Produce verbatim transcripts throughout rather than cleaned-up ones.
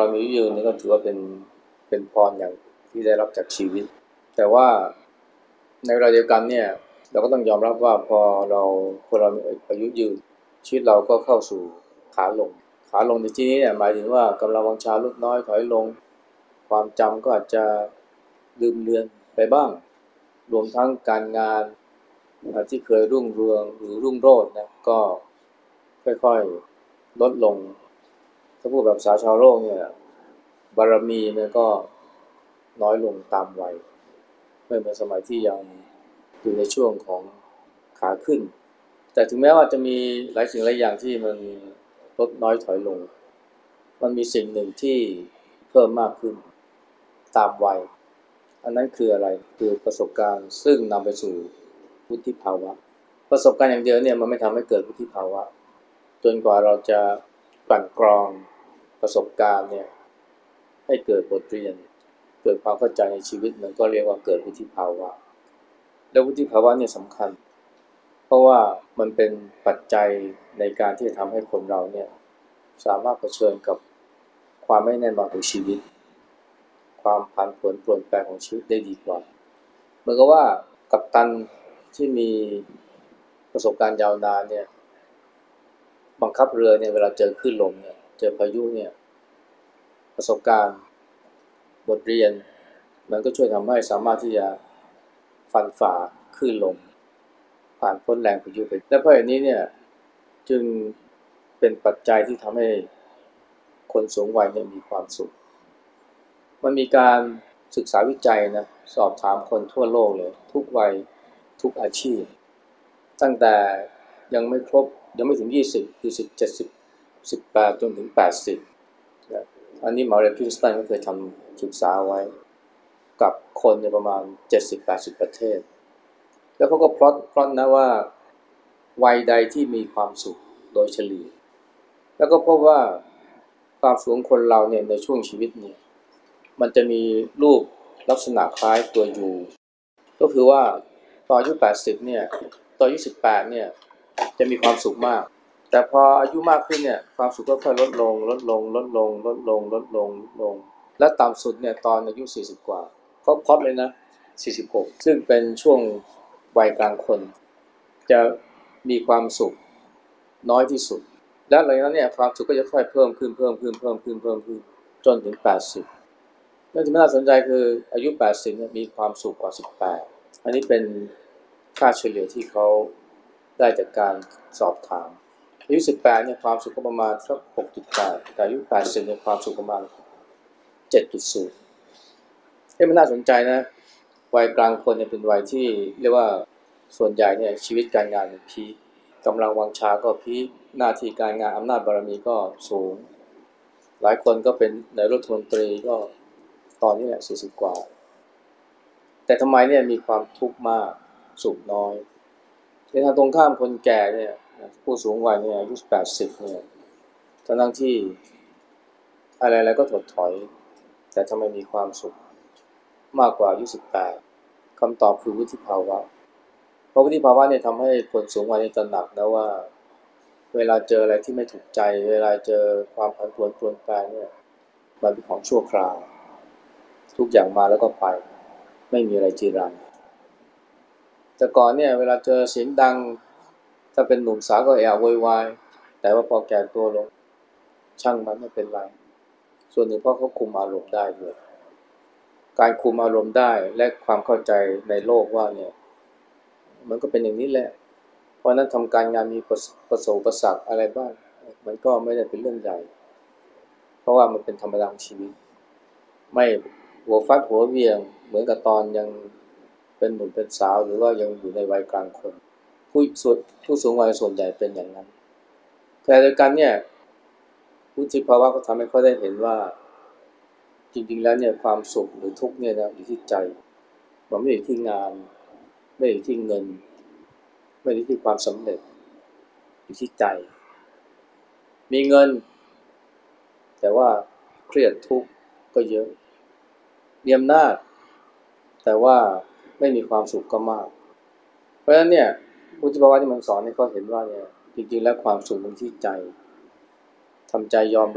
เรามีอายุยืนนี่ก็ถือว่าเป็นเป็นพรอย่างที่ได้รับจากชีวิตแต่ว่าในเวลาเดียวกันเนี่ยเราก็ต้องยอมรับว่าพอเราพอเรามีอายุยืนชีวิตเราก็เข้าสู่ขาลงขาลงในที่นี้เนี่ยหมายถึงว่ากำลังวังชาลดน้อยถอยลงความจำก็อาจจะลืมเลือนไปบ้างรวมทั้งการงานที่เคยรุ่งเรืองหรือรุ่งโรจน์นะก็ค่อยๆลดลงถ้าพูดแบบภาษาชาวโลกเนี่ยบารมีมันก็น้อยลงตามวัยไม่เหมือนสมัยที่ยังอยู่ในช่วงของขาขึ้นแต่ถึงแม้ว่าจะมีหลายสิ่งหลายอย่างที่มันลดน้อยถอยลงมันมีสิ่งหนึ่งที่เพิ่มมากขึ้นตามวัยอันนั้นคืออะไรคือประสบการณ์ซึ่งนำไปสู่วุฒิภาวะประสบการณ์อย่างเดียวเนี่ยมันไม่ทำให้เกิดวุฒิภาวะจนกว่าเราจะกลั่นกรองประสบการณ์เนี่ยให้เกิดบทเรียนเกิดความเข้าใจในชีวิตมันก็เรียกว่าเกิดวุฒิภาวะแล้ววุฒิภาวะเนี่ยสำคัญเพราะว่ามันเป็นปัจจัยในการที่จะทำให้คนเราเนี่ยสามารถเผชิญกับความไม่แน่นอนของชีวิตความผันผวนเปลี่ยนแปลงของชีวิตได้ดีกว่าเหมือนกับว่ากัปตันที่มีประสบการณ์ยาวนานเนี่ยบังคับเรือเนี่ยเวลาเจอคลื่นลมเนี่ยเจอพายุเนี่ยประสบการณ์บทเรียนมันก็ช่วยทำให้สามารถที่จะฟันฝ่าคลื่นลมผ่านพ้นแรงพายุไปและเพราะอย่างนี้เนี่ยจึงเป็นปัจจัยที่ทำให้คนสูงวัยเนี่ยมีความสุขมันมีการศึกษาวิจัยนะสอบถามคนทั่วโลกเลยทุกวัยทุกอาชีพตั้งแต่ยังไม่ครบยังไม่ถึงยี่สิบคือสิบ เจ็ดสิบ สิบแปดจนถึงแปดสิบนะอันนี้หมอเรนพรินสตันก็เคยทำศึกษาไว้กับคนในประมาณ เจ็ดสิบถึงแปดสิบ ประเทศแล้วเขาก็พลอตพลอตนะว่าวัยใดที่มีความสุขโดยเฉลี่ยแล้วก็พบว่าความสุขของคนเราเนี่ยในช่วงชีวิตเนี่ยมันจะมีรูปลักษณะคล้ายตัวยูก็คือว่าตอนอายุแปดสิบเนี่ยตอนอายุสิบแปดเนี่ยจะมีความสุขมากแต่พออายุมากขึ้นเนี่ยความสุขก็ค่อยลดลงลดลงลดลงลดลงลดลงลดลงและต่ำสุดเนี่ยตอนอายุสี่สิบกว่าเขาพล็อตเลยนะสี่สิบหกซึ่งเป็นช่วงวัยกลางคนจะมีความสุขน้อยที่สุดและหลังจากนั้นเนี่ยความสุขก็จะค่อยเพิ่มขึ้นเพิ่มขึ้นเพิ่มขึ้นเพิ่มขึ้นจนถึงแปดสิบเรื่องที่น่าสนใจคืออายุแปดสิบเนี่ยมีความสุขกว่าสิบแปดอันนี้เป็นค่าเฉลี่ยที่เขาได้จากการสอบถามอายุสิบแปดเนี่ยความสุขก็ประมาณสัก หกจุดแปด แต่อายุแปดสิบเนี่ยความสุขประมาณ เจ็ดจุดศูนย์ เอ๊ะมันน่าสนใจนะวัยกลางคนเนี่ยเป็นวัยที่เรียกว่าส่วนใหญ่เนี่ยชีวิตการงานมันพีคกำลังวังชาก็พีคหน้าที่การงานอำนาจบารมีก็สูงหลายคนก็เป็นนายกรัฐมนตรีก็ตอนนี้แหละสี่สิบกว่าแต่ทำไมเนี่ยมีความทุกข์มากสุขน้อยในทางตรงข้ามคนแก่เนี่ยผู้สูงวัยเนี่ยอายุแปดสิบเนี่ยทั้งที่อะไรๆก็ถดถอยแต่ทำไมมีความสุขมากกว่าอายุสิบแปดคำตอบคือวุฒิภาวะเพราะวุฒิภาวะเนี่ยทำให้คนสูงวัยตระหนักนะว่าเวลาเจออะไรที่ไม่ถูกใจเวลาเจอความผันผวนเปลี่ยนแปลงเนี่ยมันเป็นของชั่วคราวทุกอย่างมาแล้วก็ไปไม่มีอะไรจีรังแต่ก่อนเนี่ยเวลาเจอเสียงดังถ้าเป็นหนุ่มสาวก็แอบโวยวายแต่ว่าพอแก่ตัวลงช่างมันไม่เป็นไรส่วนหนึ่งเพราะเขาคุมอารมณ์ได้ด้วยการคุมอารมณ์ได้และความเข้าใจในโลกว่าเนี่ยมันก็เป็นอย่างนี้แหละเพราะนั้นทำการงานมีประสบอุปสรรคอะไรบ้างมันก็ไม่ได้เป็นเรื่องใหญ่เพราะว่ามันเป็นธรรมดาของชีวิตไม่หัวฟัดหัวเวียงเหมือนกับตอนยังเป็นหนุ่มเป็นสาวหรือว่ายังอยู่ในวัยกลางคนผู้ส่วนผู้สูงวัยส่วนใหญ่เป็นอย่างนั้นแต่โดยกันเนี่ยวุฒิภาวะก็ทำให้เขาได้เห็นว่าจริงๆแล้วเนี่ยความสุขหรือทุกข์เนี่ยนะอยู่ที่ใจมันไม่อยู่ที่งานไม่อยู่ที่เงินไม่อยู่ที่ความสำเร็จอยู่ที่ใจมีเงินแต่ว่าเครียดทุกข์ก็เยอะมีอำนาจแต่ว่าไม่มีความสุขก็มากเพราะฉะนั้นเนี่ยพุทธภาวะที่มันสอนให้เขาเห็นว่าเนี่ยจริงๆแล้วความสุขมันที่ใจทำใจยอมรับ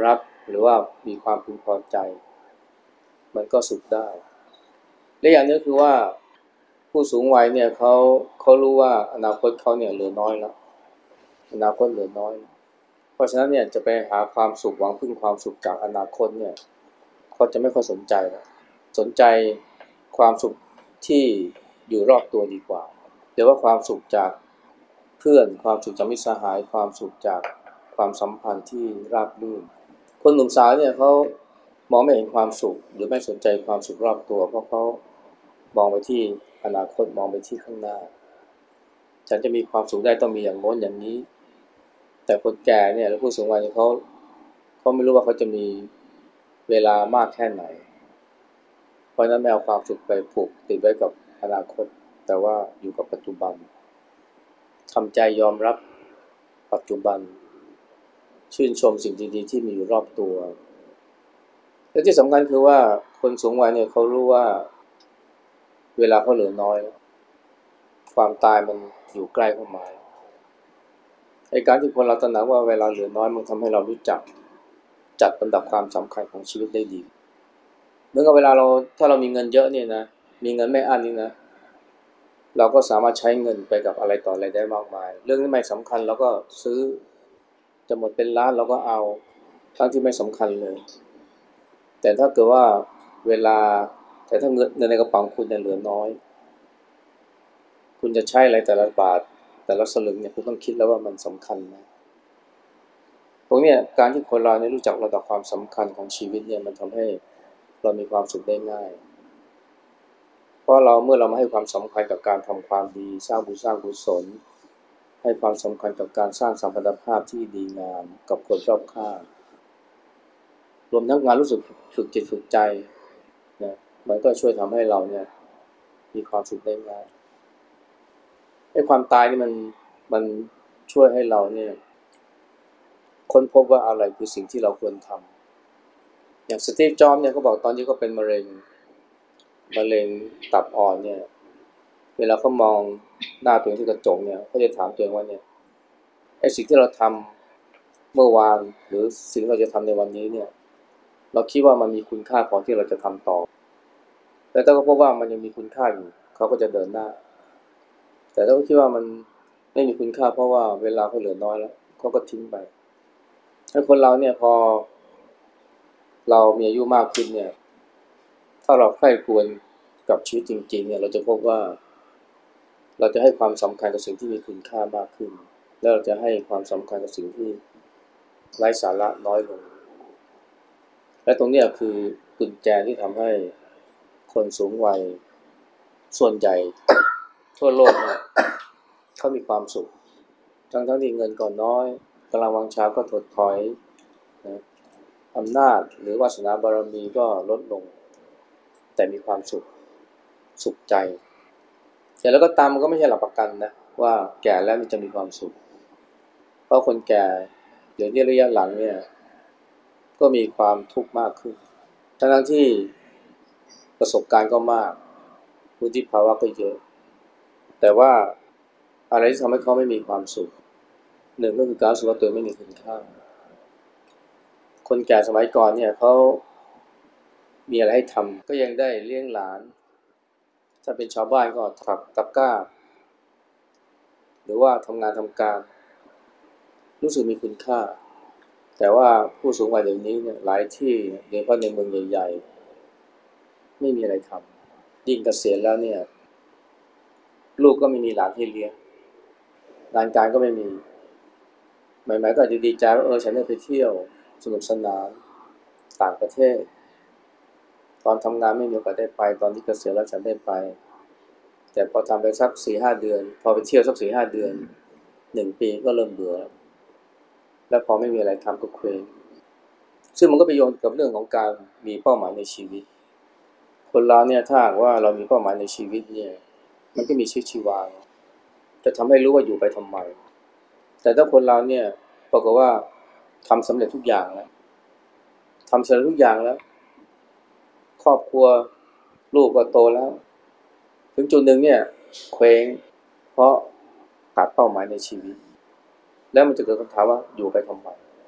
หรือว่ามีความพึงพอใจมันก็สุขได้และอย่างนึงคือว่าผู้สูงวัยเนี่ยเขาเขารู้ว่าอนาคตเขาเนี่ยเหลือน้อยแล้วอนาคตเหลือน้อยเพราะฉะนั้นเนี่ยจะไปหาความสุขหวังพึ่งความสุขจากอนาคตเนี่ยเขาจะไม่ค่อยสนใจแล้วสนใจความสุขที่อยู่รอบตัวดีกว่าหรือว่าความสุขจากเพื่อนความสุขจากมิตรสหายความสุขจากความสัมพันธ์ที่ราบรื่นคนหนุ่มสาวเนี่ยเขามองไม่เห็นความสุขหรือไม่สนใจความสุขรอบตัวเพราะเขามองไปที่อนาคตมองไปที่ข้างหน้าฉันจะมีความสุขได้ต้องมีอย่างโน้นอย่างนี้แต่คนแก่เนี่ยหรือผู้สูงวัยเขาเขาไม่รู้ว่าเขาจะมีเวลามากแค่ไหนเพราะนั้นไม่เอาความสุขไปผูกติดไว้กับอนาคตแต่ว่าอยู่กับปัจจุบันทำใจยอมรับปัจจุบันชื่นชมสิ่งดีๆที่มีอยู่รอบตัวและที่สำคัญคือว่าคนสูงวัยเนี่ยเขารู้ว่าเวลาเขาเหลือน้อยความตายมันอยู่ใกล้เข้ามาไอ้การที่คนเราตระหนักว่าเวลาเหลือน้อยมันทำให้เรารู้จักจัดลำดับความสำคัญของชีวิตได้ดีเหมือนกับเวลาเราถ้าเรามีเงินเยอะเนี่ยนะมีเงินไม่อั้นนี่นะเราก็สามารถใช้เงินไปกับอะไรต่ออะไรได้มากมายเรื่องที่ไม่สำคัญเราก็ซื้อจะหมดเป็นล้านเราก็เอาทั้งที่ไม่สำคัญเลยแต่ถ้าเกิดว่าเวลาแต่ถ้าเงินในกระเป๋าคุณเนี่ยเหลือน้อยคุณจะใช้อะไรแต่ละบาทแต่ละสลึงเนี่ยคุณต้องคิดแล้วว่ามันสำคัญไหมพวกเนี้ยการที่คนเราเนี่ยรู้จักระดับความสำคัญของชีวิตเนี่ยมันทำให้เรามีความสุขได้ง่ายเพราะเราเมื่อเรามาให้ความสำคัญกับการทำความดีสร้างบุญสร้างกุศลให้ความสำคัญกับการสร้างสัมพันธภาพที่ดีงามกับคนรอบข้างรวมทั้งงานรู้สึกฝึกจิตฝึกใจนะมันก็ช่วยทำให้เราเนี่ยมีความสุขได้ง่ายไอ้ความตายนี่มันมันช่วยให้เราเนี่ยค้นพบว่าอะไรคือสิ่งที่เราควรทำอย่างสตีฟจ็อบส์เนี่ยเขาบอกตอนที่เขาเป็นมะเร็งมะเร็งตับอ่อนเนี่ยเวลาเขามองหน้าตัวเองที่กระจกเนี่ยเขาจะถามตัวเองว่าเนี่ยไอ้สิ่งที่เราทำเมื่อวานหรือสิ่งที่เราจะทำในวันนี้เนี่ยเราคิดว่ามันมีคุณค่าพอที่เราจะทำต่อแต่ถ้าเขาพบว่ามันยังมีคุณค่าอยู่เขาก็จะเดินหน้าแต่ถ้าเขาคิดว่ามันไม่มีคุณค่าเพราะว่าเวลาเขาเหลือน้อยแล้วเขาก็ทิ้งไปให้คนเราเนี่ยพอเรามีอายุมากขึ้นเนี่ยถ้าเราใคร่ครวญกับชีวิตจริงๆเนี่ยเราจะพบว่าเราจะให้ความสำคัญกับสิ่งที่มีคุณค่ามากขึ้นแล้วเราจะให้ความสำคัญกับสิ่งที่ไร้สาระน้อยลงและตรงนี้คือกุญแจที่ทำให้คนสูงวัยส่วนใหญ่ทั่วโลกเนี่ยเขามีความสุขทั้งทั้งที่เงินก็น้อยกำลังวังชาก็ถดถอยนะอำนาจหรือวาสนาบารมีก็ลดลงแต่มีความสุขสุขใจแต่แล้วก็ตามมันก็ไม่ใช่หลักประกันนะว่าแก่แล้วมันจะมีความสุขเพราะคนแก่เดี๋ยวนี้ระยะหลังเนี่ยก็มีความทุกข์มากขึ้นทั้งทั้งที่ประสบการณ์ก็มากวุฒิภาวะก็เยอะแต่ว่าอะไรที่ทำให้เขาไม่มีความสุขหนึ่งก็คือการรู้สึกว่าตัวไม่มีคุณค่าคนแก่สมัยก่อนเนี่ยเขามีอะไรให้ทำก็ยังได้เลี้ยงหลานถ้าเป็นชาวบ้านก็ถักตะกร้าหรือว่าทำงานทำการรู้สึกมีคุณค่าแต่ว่าผู้สูงวัยเดี๋ยวนี้เนี่ยหลายที่โดยเฉพาะในเมืองใหญ่ๆไม่มีอะไรทำยิ่งเกษียณแล้วเนี่ยลูกก็ไม่มีหลานให้เลี้ยงงานการก็ไม่มีใหม่ๆก็อาจจะดีใจว่าเออฉันได้ไปเที่ยวสนุกสนานต่างประเทศตอนทำงานไม่มีโอกาสได้ไปตอนที่เกษียณแล้วฉันได้ไปแต่พอทำไปสัก สี่ห้า เดือนพอไปเที่ยวสัก สี่ห้า เดือนหนึ่งปีก็เริ่มเบื่อแล้วพอไม่มีอะไรทำก็เคว้งซึ่งมันก็ไปโยงกับเรื่องของการมีเป้าหมายในชีวิตคนเราเนี่ยถ้าหากว่าเรามีเป้าหมายในชีวิตเนี่ยมันก็มีชีวิตชีวาจะทำให้รู้ว่าอยู่ไปทำไมแต่ถ้าคนเราเนี่ยปรากฏว่าทำสำเร็จทุกอย่างแล้วทำสำเร็จทุกอย่างแล้วครอบครัวลูกก็โตแล้วถึงจุดหนึ่งเนี่ยเคว้งเพราะขาดเป้าหมายในชีวิตแล้วมันจะเกิดคำถามว่าอยู่ไปทำไม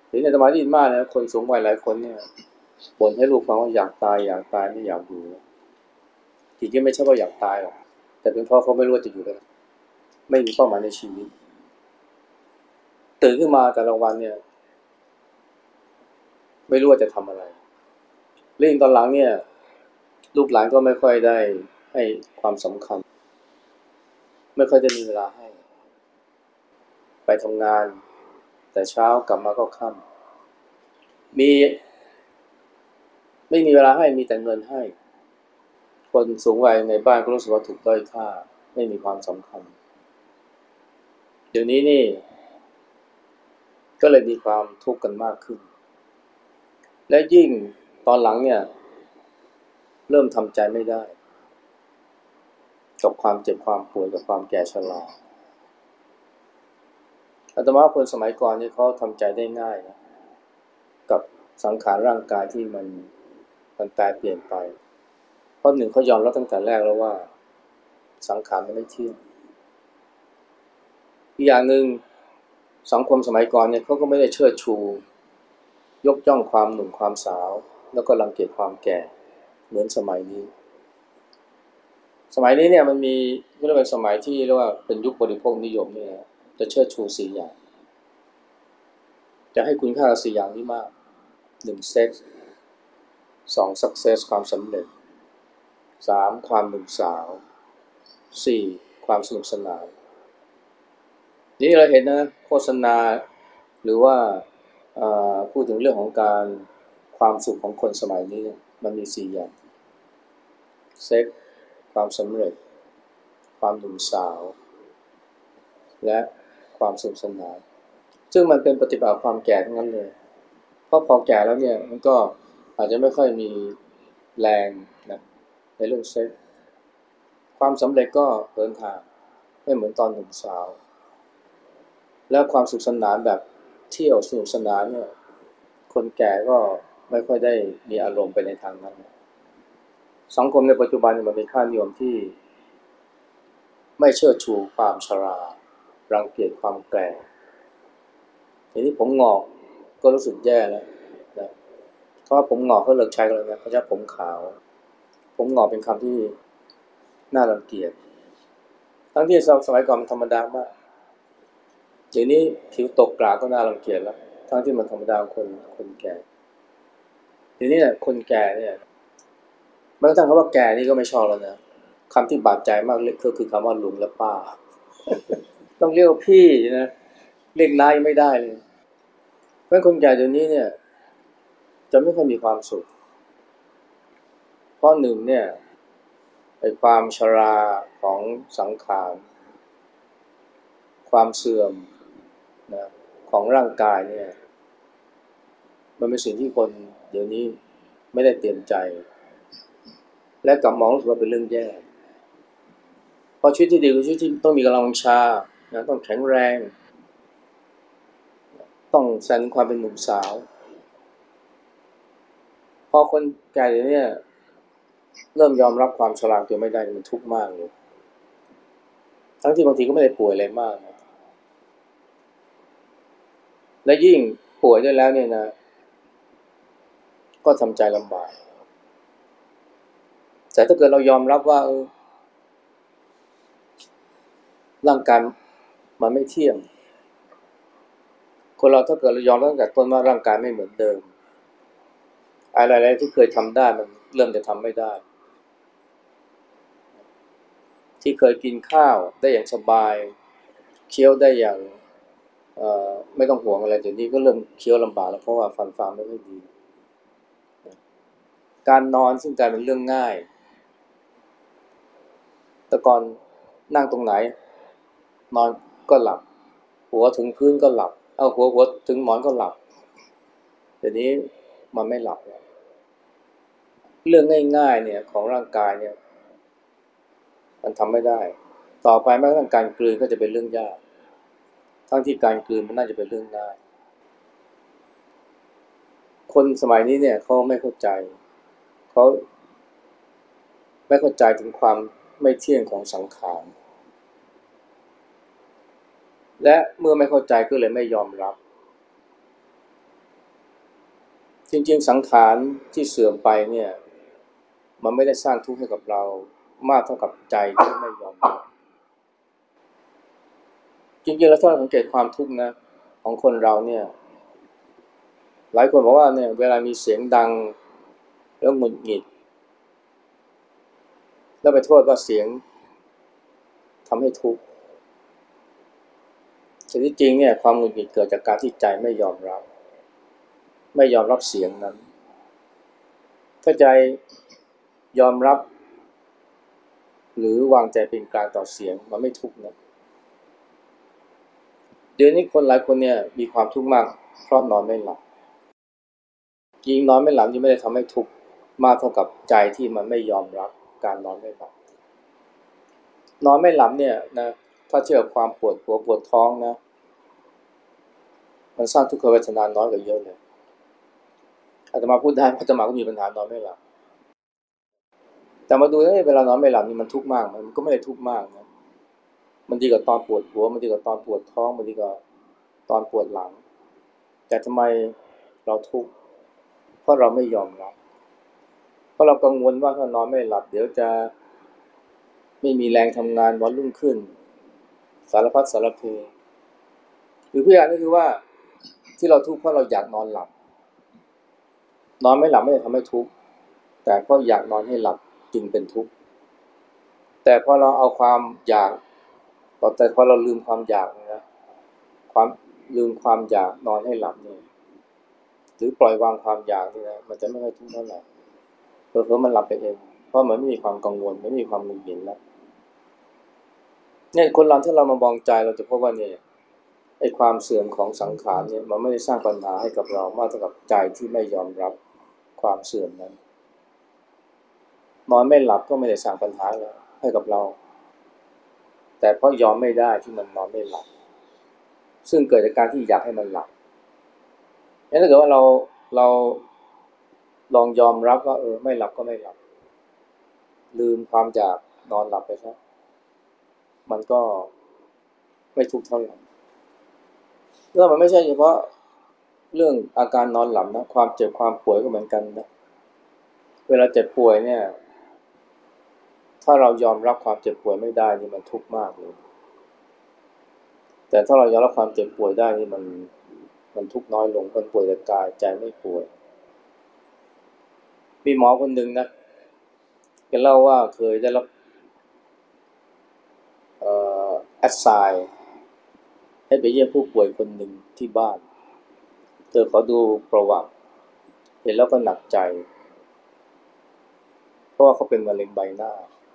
ถึงในสมัยที่มากนะคนสูงวัยหลายคนเนี่ยบ่นให้ลูกฟังว่าอยากตายอยากตายไม่อยากอยู่จริงๆไม่ใช่ว่าอยากตายหรอกแต่เป็นเพราะเขาไม่รู้ว่าจะอยู่ได้ไม่มีเป้าหมายในชีวิตตื่นขึ้นมาแต่ละวันเนี่ยไม่รู้ว่าจะทำอะไรเรื่องตอนหลังเนี่ยลูกหลานก็ไม่ค่อยได้ให้ความสำคัญไม่ค่อยได้มีเวลาให้ไปทำงานแต่เช้ากลับมาก็ค่ำมีไม่มีเวลาให้มีแต่เงินให้คนสูงวัยในบ้านก็รู้สึกว่าถูกด้อยค่าไม่มีความสำคัญเดี๋ยวนี้นี่ก็เลยมีความทุกข์กันมากขึ้นและยิ่งตอนหลังเนี่ยเริ่มทำใจไม่ได้กับความเจ็บความป่วยกับความแก่ชราอาตมาว่าคนสมัยก่อนนี่เขาทำใจได้ง่ายนะกับสังขารร่างกายที่มันมันแปรเปลี่ยนไปเพราะหนึ่งเขายอมรับตั้งแต่แรกแล้วว่าสังขารมันไม่เที่ยงอีกอย่างหนึ่งสังคมสมัยก่อนเนี่ยเขาก็ไม่ได้เชิดชูยกย่องความหนุ่มความสาวแล้วก็รังเกียจความแก่เหมือนสมัยนี้สมัยนี้เนี่ยมันมีเรียกว่าเป็นสมัยที่เรียกว่าเป็นยุคบริโภคนิยมเนี่ยจะเชิดชูสี่อย่างจะให้คุณค่ากับสี่อย่างนี้มากหนึ่งเซ็กส์สองสักเซสความสำเร็จสามความหนุ่มสาวสี่ความสนุกสนานนี่เราเห็นนะโฆษณาหรือว่าพูดถึงเรื่องของการความสุขของคนสมัยนี้มันมีสี่อย่างเซ็กส์ความสำเร็จความหนุ่มสาวและความสนุกสนานซึ่งมันเป็นปฏิบัติความแก่ทั้งนั้นเลยเพราะพอแก่แล้วเนี่ยมันก็อาจจะไม่ค่อยมีแรงนะในเรื่องเซ็กส์ความสำเร็จก็เหินห่างไม่เหมือนตอนหนุ่มสาวและความสุขสนานแบบเที่ยวสนุกสนานเนี่ยคนแก่ก็ไม่ค่อยได้มีอารมณ์ไปในทางนั้นสังคมในปัจจุบันมันเป็นค่านิยมที่ไม่เชิดชูความชรารังเกียจความแก่ทีนี้ผมงอกก็รู้สึกแย่แล้วนะเพราะว่าผมงอกเขาเลิกใช้กันแล้วนะเขาจะผมขาวผมงอกเป็นคำที่น่ารังเกียจทั้งที่สมัยก่อนมันธรรมดามากเดี๋ยวนี้ผิวตกกราก็น่ารังเกียจแล้วทั้งที่มันธรรมดาคนคนแก่ทีนี้เนี่ยคนแก่เนี่ยแม้กระทั่งคำว่าแก่นี่ก็ไม่ชอบแล้วนะคำที่บาดใจมากเลยก็คือคำว่าลุงและป้าต้องเรียกว่าพี่นะเรียกนายไม่ได้เลยเพราะคนแก่เดี๋ยวนี้เนี่ยจะไม่ค่อยมีความสุขเพราะหนึ่งเนี่ยไอ้ความชราของสังขารความเสื่อมนะของร่างกายเนี่ยมันเป็นสิ่งที่คนเดี๋ยวนี้ไม่ได้เตรียมใจและกลับมองรู้สึกว่าเป็นเรื่องแย่เพราะชีวิตที่ดีคือชีวิตที่ต้องมีกำลังวังชานะต้องแข็งแรงต้องแสดงความเป็นหนุ่มสาวพอคนแก่เนี่ยเริ่มยอมรับความชราตัวไม่ได้มันทุกข์มากเลยทั้งที่บางทีก็ไม่ได้ป่วยอะไรมากนะและยิ่งป่วยด้วยแล้วเนี่ยนะก็ทำใจลำบากแต่ถ้าเกิดเรายอมรับว่าเออร่างกายมันไม่เที่ยงคนเราถ้าเกิดเรายอมรับตั้งแต่ต้นว่าร่างกายไม่เหมือนเดิมอะไรๆที่เคยทำได้มันเริ่มจะทำไม่ได้ที่เคยกินข้าวได้อย่างสบายเคี้ยวได้อย่างเอ่อไม่ต้องห่วงอะไรเดี๋ยวนี้ก็เริ่มเคี้ยวลำบากแล้วเพราะว่าฟันฟ้าไม่ค่อยดีการนอนซึ่งกลายเป็นเรื่องง่ายแต่ก่อนนั่งตรงไหนนอนก็หลับหัวถึงพื้นก็หลับเอาหัวหัวถึงหมอนก็หลับเดี๋ยวนี้มันไม่หลับแล้วเรื่องง่ายๆเนี่ยของร่างกายเนี่ยมันทำไม่ได้ต่อไปแม้กระทั่งการกลืนก็จะเป็นเรื่องยากทั้งที่การกลืนมันน่าจะเป็นเรื่องง่ายคนสมัยนี้เนี่ยเขาไม่เข้าใจเขาไม่เข้าใจถึงความไม่เที่ยงของสังขารและเมื่อไม่เข้าใจก็เลยไม่ยอมรับจริงๆสังขารที่เสื่อมไปเนี่ยมันไม่ได้สร้างทุกข์ให้กับเรามากเท่ากับใจที่ไม่ยอมรับจริงๆแล้วถ้าเราสังเกตความทุกข์นะของคนเราเนี่ยหลายคนบอกว่าเนี่ยเวลามีเสียงดังแล้วหงุดหงิดแล้วไปโทษว่าเสียงทำให้ทุกข์แต่ที่จริงเนี่ยความหงุดหงิดเกิดจากการที่ใจไม่ยอมรับไม่ยอมรับเสียงนั้นถ้าใจยอมรับหรือวางใจเป็นกลางต่อเสียงมันไม่ทุกข์นะเดี๋ยวนี้คนหลายคนเนี่ยมีความทุกข์มากเพราะนอนไม่หลับยิ่งนอนไม่หลับยิ่งไม่ได้ทำให้ทุกข์มากเท่ากับใจที่มันไม่ยอมรับการนอนไม่หลับนอนไม่หลับเนี่ยนะถ้าเทียบกับความปวดหัวปวดท้องนะมันสร้างทุกขเวทนาน้อยกว่าเยอะเลยอาตมาพูดได้เพราะอาตมาก็มีปัญหานอนไม่หลับแต่มาดูเอ้ยเวลานอนไม่หลับนี่มันทุกข์มากมันก็ไม่ได้ทุกข์มากนะมันดีกว่าตอนปวดหัวมันดีกว่าตอนปวดท้องมันดีกว่าตอนปวดหลังแต่ทำไมเราทุกข์เพราะเราไม่ยอมรับเพราะเรากังวลว่าถ้านอนไม่หลับเดี๋ยวจะไม่มีแรงทำงานวันรุ่งขึ้นสารพัดสารเพหรือเพื่อนก็คือว่าที่เราทุกข์เพราะเราอยากนอนหลับนอนไม่หลับไม่ได้ทำให้ทุกข์แต่เพราะอยากนอนให้หลับจึงเป็นทุกข์แต่พอเราเอาความอยากแต่พอเราลืมความอยากนะความลืมความอยากนอนให้หลับเนี่ยหรือปล่อยวางความอยากนี่นะมันจะไม่ค่อยทุกข์เท่าไหร่เพราะเพราะมันหลับไปเองเพราะมันไม่มีความกังวลไม่มีความหงุดหงิดแล้วเนี่ยคนเราที่เรามามองใจเราจะพบว่าเนี่ยไอ้ความเสื่อมของสังขารเนี่ยมันไม่ได้สร้างปัญหาให้กับเรามากเท่ากับใจที่ไม่ยอมรับความเสื่อมนั้นนอนไม่หลับก็ไม่ได้สร้างปัญหาเลยให้กับเราแต่เพราะยอมไม่ได้ที่มันนอนไม่หลับซึ่งเกิดจากการที่อยากให้มันหลับงั้นถ้าเกิดว่าเราเราลองยอมรับว่าเออไม่หลับก็ไม่หลับลืมความอยากนอนหลับไปซะมันก็ไม่ทุกข์เท่าไหร่เรื่องมันไม่ใช่เฉพาะเรื่องอาการนอนหลับนะความเจ็บความป่วยก็เหมือนกันนะเวลาเจ็บป่วยเนี่ยถ้าเรายอมรับความเจ็บป่วยไม่ได้นี่มันทุกข์มากเลยแต่ถ้าเรายอมรับความเจ็บป่วยได้นี่มันมันทุกข์น้อยลงคนป่วยแต่กายใจไม่ป่วยมีหมอคนหนึ่งนะแกเล่าว่าเคยได้รับเอ่อแอสไซน์ให้ไปเยี่ยมผู้ป่วยคนหนึ่งที่บ้านเธอขอดูประวัติเห็นแล้วก็หนักใจเพราะว่าเขาเป็นมะเร็งใบหน้า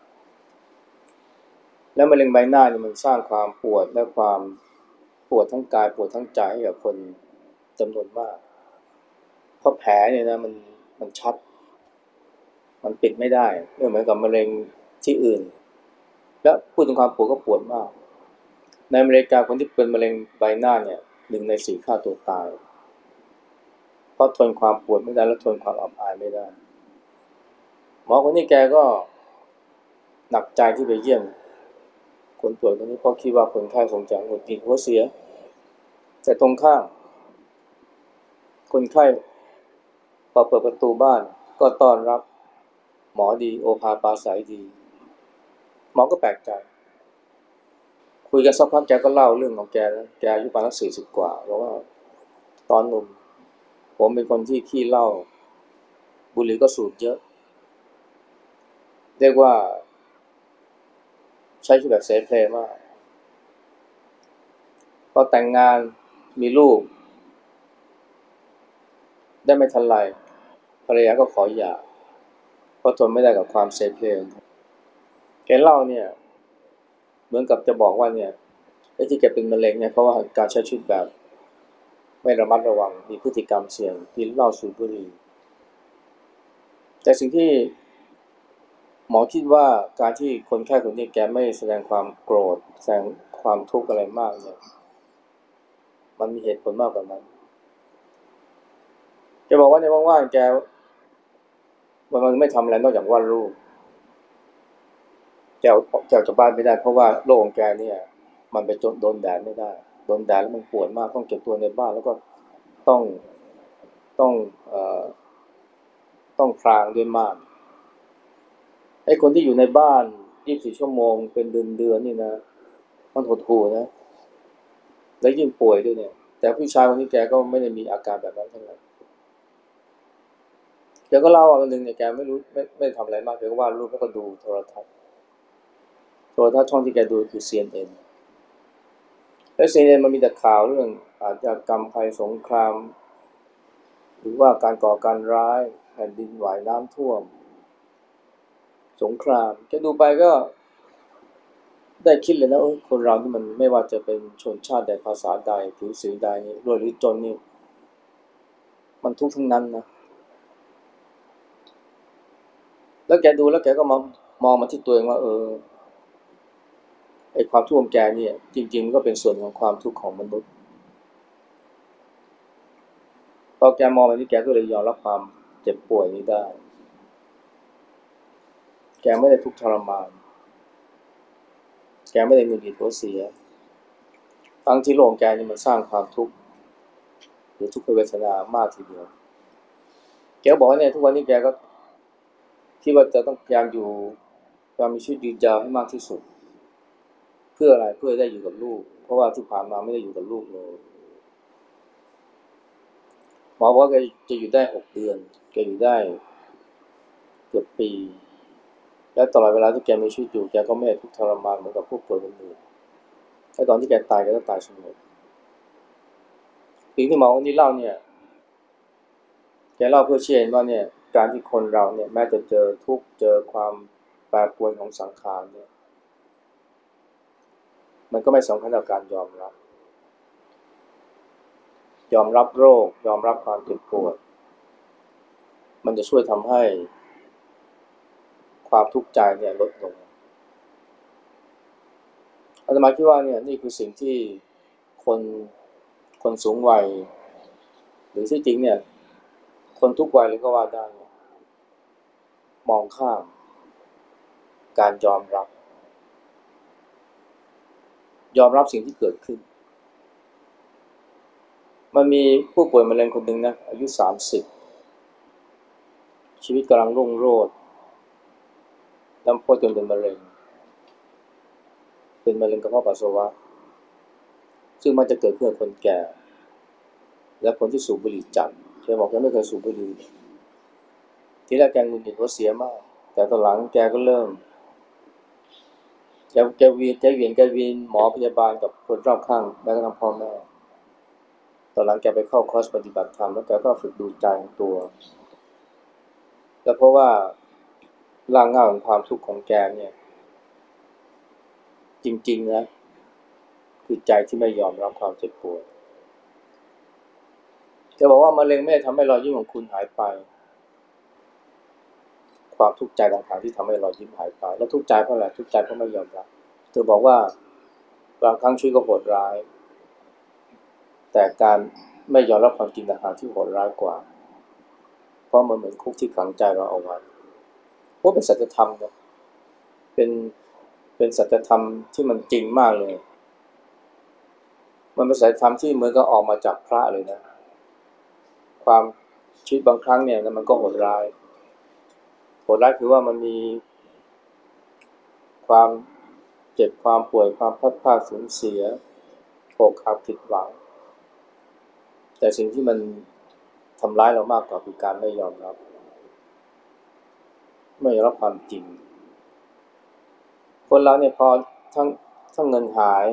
แล้วมะเร็งใบหน้านี่มันสร้างความปวดและความปวดทั้งกายปวดทั้งใจให้กับคนจำนวนมากเพราะแผลเนี่ยนะมันมันชัดมันปิดไม่ได้ไม่เหมือนกับมะเร็งที่อื่นแล้วพูดถึงความปวดก็ปวดมากในอเมริกาคนที่เป็นมะเร็งใบหน้าเนี่ยหนึ่งในสี่ฆ่าตัวตายเพราะทนความปวดไม่ได้และทนความอับอายไม่ได้หมอคนนี้แกก็หนักใจที่ไปเยี่ยมคนป่วยคนนี้เพราะคิดว่าคนไข้คงจะหงุดหงิดหัวเสียแต่ตรงข้ามคนไข้พอเปิดประตูบ้านก็ต้อนรับหมอดีโอภาปราศัยดีหมอก็แปลกใจคุยกันสักพักแกก็เล่าเรื่องของแกแล้วแกอายุประมาณสี่สิบกว่าบอกว่าตอนหนุ่มผมเป็นคนที่ขี้เหล้าบุหรี่ก็สูบเยอะเรียกว่าใช้ชีวิตแบบเสเพลมากพอแต่งงานมีลูกได้ไม่ทันไรภรรยาก็ขอหย่าเพราะทนไม่ได้กับความเสเพลแกเล่าเนี่ยเหมือนกับจะบอกว่าเนี่ยไอ้ที่แกเป็นมะเร็งเนี่ยเพราะว่าการใช้ชีวิตแบบไม่ระมัดระวังมีพฤติกรรมเสี่ยงกินเหล้าสูบบุหรี่แต่สิ่งที่หมอคิดว่าการที่คนไข้คนนี้แกไม่แสดงความโกรธแสดงความทุกข์อะไรมากเนี่ยมันมีเหตุผลมากกว่านั้นแกบอกว่าในว่างๆแกวันมันไม่ทำอะไรนอกจากวาดรูปแกแกออกจากบ้านไม่ได้เพราะว่าโรคของแกเนี่ยมันไปโดนแดดไม่ได้โดนแดดแล้วมันปวดมากต้องเก็บตัวในบ้านแล้วก็ต้องต้องเอ่อต้องพรางด้วยม่านไอ้คนที่อยู่ในบ้านยี่สิบสี่ชั่วโมงเป็นเดือนๆนี่นะมันหดหู่นะแล้วยิ่งป่วยด้วยเนี่ยแต่ผู้ชายคนนี้แกก็ไม่ได้มีอาการแบบนั้นเท่าไหร่แกก็เล่าว่าวันหนึ่งเนี่ยแกไม่รู้ไม่ไม่ได้ทำอะไรมากแกก็วาดรูปแล้วก็ดูโทรทัศน์โทรทัศน์ช่องที่แกดูคือ ซี เอ็น เอ็น แล้ว ซี เอ็น เอ็น มันมีแต่ข่าวเรื่องอาชญากรรมภัยสงครามหรือว่าการก่อการร้ายแผ่นดินไหวน้ำท่วมสงครามแกดูไปก็ได้คิดเลยนะเออคนเรานี่มันไม่ว่าจะเป็นชนชาติใดภาษาใดผิวสีใดนี่รวยหรือจนนี่มันทุกข์ทั้งนั้นนะแล้วแกดูแล้วแกก็มามองมาที่ตัวเองว่าเออไอ้ความทุกข์ของแกเนี่ยจริงๆมันก็เป็นส่วนของความทุกข์ของมนุษย์พอแกมองแบบนี้แกก็เลยยอมรับความเจ็บป่วยนี้ได้แกไม่ได้ทุกข์ทรมานแกไม่ได้หงุดหงิดหัวเสียทั้งที่โลกแกนี่มันสร้างความทุกข์หรือทุกขเวทนามากทีเดียวแกบอกว่าเนี่ยทุกวันนี้แกก็คิดว่าจะต้องพยายามอยู่พยายามมีชีวิตยืนยาวให้มากที่สุดเพื่ออะไรเพื่อได้อยู่กับลูกเพราะว่าที่ผ่านมาไม่ได้อยู่กับลูกเลยหมอบอกว่าแกจะอยู่ได้หกเดือนแกอยู่ได้เกือบปีและตลอดเวลาที่แกมีชีวิตอยู่แกก็ไม่ได้ทุกข์ทรมานเหมือนกับผู้ป่วยคนอื่นและตอนที่แกตายแกก็ตายสงบสิ่งที่หมอคนนี้เล่าเนี่ยแกเล่าเพื่อเชื่อเห็นว่าเนี่ยการที่คนเราเนี่ยแม้จะเจอทุกข์เจอความแปรปรวนของสังขารเนี่ยมันก็ไม่สำคัญต่อการยอมรับยอมรับโรคยอมรับความเจ็บปวดมันจะช่วยทำให้ความทุกข์ใจเนี่ยลดลงอาตมาคิดว่าเนี่ยนี่คือสิ่งที่คนคนสูงวัยหรือที่จริงเนี่ยคนทุกวัยเลยก็ว่าได้มองข้ามการยอมรับยอมรับสิ่งที่เกิดขึ้นมันมีผู้ป่วยมะเร็งคนหนึ่งนะอายุสามสิบชีวิตกำลังรุ่งโรจน์แล้วพอจนเป็นมะเร็งเป็นมะเร็งกระเพาะปัสสาวะซึ่งมันจะเกิดขึ้นกับคนแก่และคนที่สูบบุหรี่จัดแกบอกแกไม่เคยสูบบุหรี่ทีแรกแกหงุดหงิดหัวเสียมากแต่ตอนหลังแกก็เริ่มแกแกเวียนแกเวียนแกเวียนหมอพยาบาลกับคนรอบข้างแม้กระทั่งพ่อแม่ตอนหลังแกไปเข้าคอร์สปฏิบัติธรรมแล้วแกก็ฝึกดูใจของตัวแล้วเพราะว่ารากเหง้าของความทุกข์ของแกเนี่ยจริงๆนะคือใจที่ไม่ยอมรับความเจ็บปวดแกบอกว่ามะเร็งไม่ได้ทำให้รอยยิ้มของคุณหายไปความทุกข์ใจต่างหากที่ทำให้รอยยิ้มหายไปแล้วทุกข์ใจเพราะอะไรทุกข์ใจเพราะไม่ยอมรับเธอบอกว่าบางครั้งชีวิตก็โหดร้ายแต่การไม่ยอมรับความจริงต่างหากที่โหดร้ายกว่าเพราะมันเหมือนคุกที่ขังใจเราเอาไว้เพราะเป็นสัจธรรมนะเป็นเป็นสัจธรรมที่มันจริงมากเลยมันเป็นสัจธรรมที่เหมือนกับออกมาจากพระเลยนะความชีวิตบางครั้งเนี่ยมันก็โหดร้ายโหดร้ายคือว่ามันมีความเจ็บความป่วยความพลาดพลาดสูญเสียอกหักผิดหวังแต่สิ่งที่มันทำร้ายเรามากกว่าคือการไม่ยอมรับไม่ยอมรับความจริงคนเราเนี่ยพอทั้งทั้งเงินหาย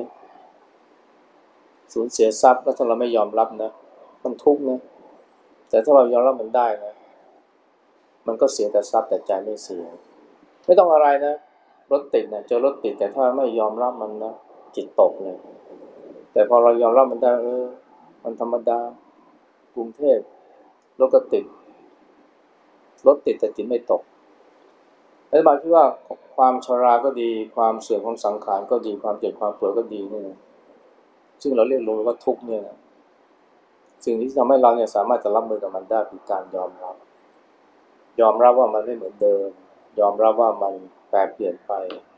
สูญเสียทรัพย์แล้วถ้าเราไม่ยอมรับนะมันทุกข์นะแต่ถ้าเรายอมรับมันได้นะมันก็เสียแต่ทรัพย์แต่ใจไม่เสียไม่ต้องอะไรนะรถติดนะเจอรถติดแต่ถ้าไม่ยอมรับมันนะจิตตกเลยแต่พอเรายอมรับมันได้เออมันธรรมดากรุงเทพรถก็ติดรถติดแต่จิตไม่ตกและบางที่ว่าความชราก็ดีความเสื่อมของสังขารก็ดีความเจ็บความป่วยก็ดีเนี่ยซึ่งเราเรียกรู้ว่าทุกข์เนี่ยสิ่งที่ทำให้เราเนี่ยสามารถจะรับมือกับมันได้คือการยอมรับยอมรับว่ามันไม่เหมือนเดิมยอมรับว่ามันแปรเปลี่ยนไป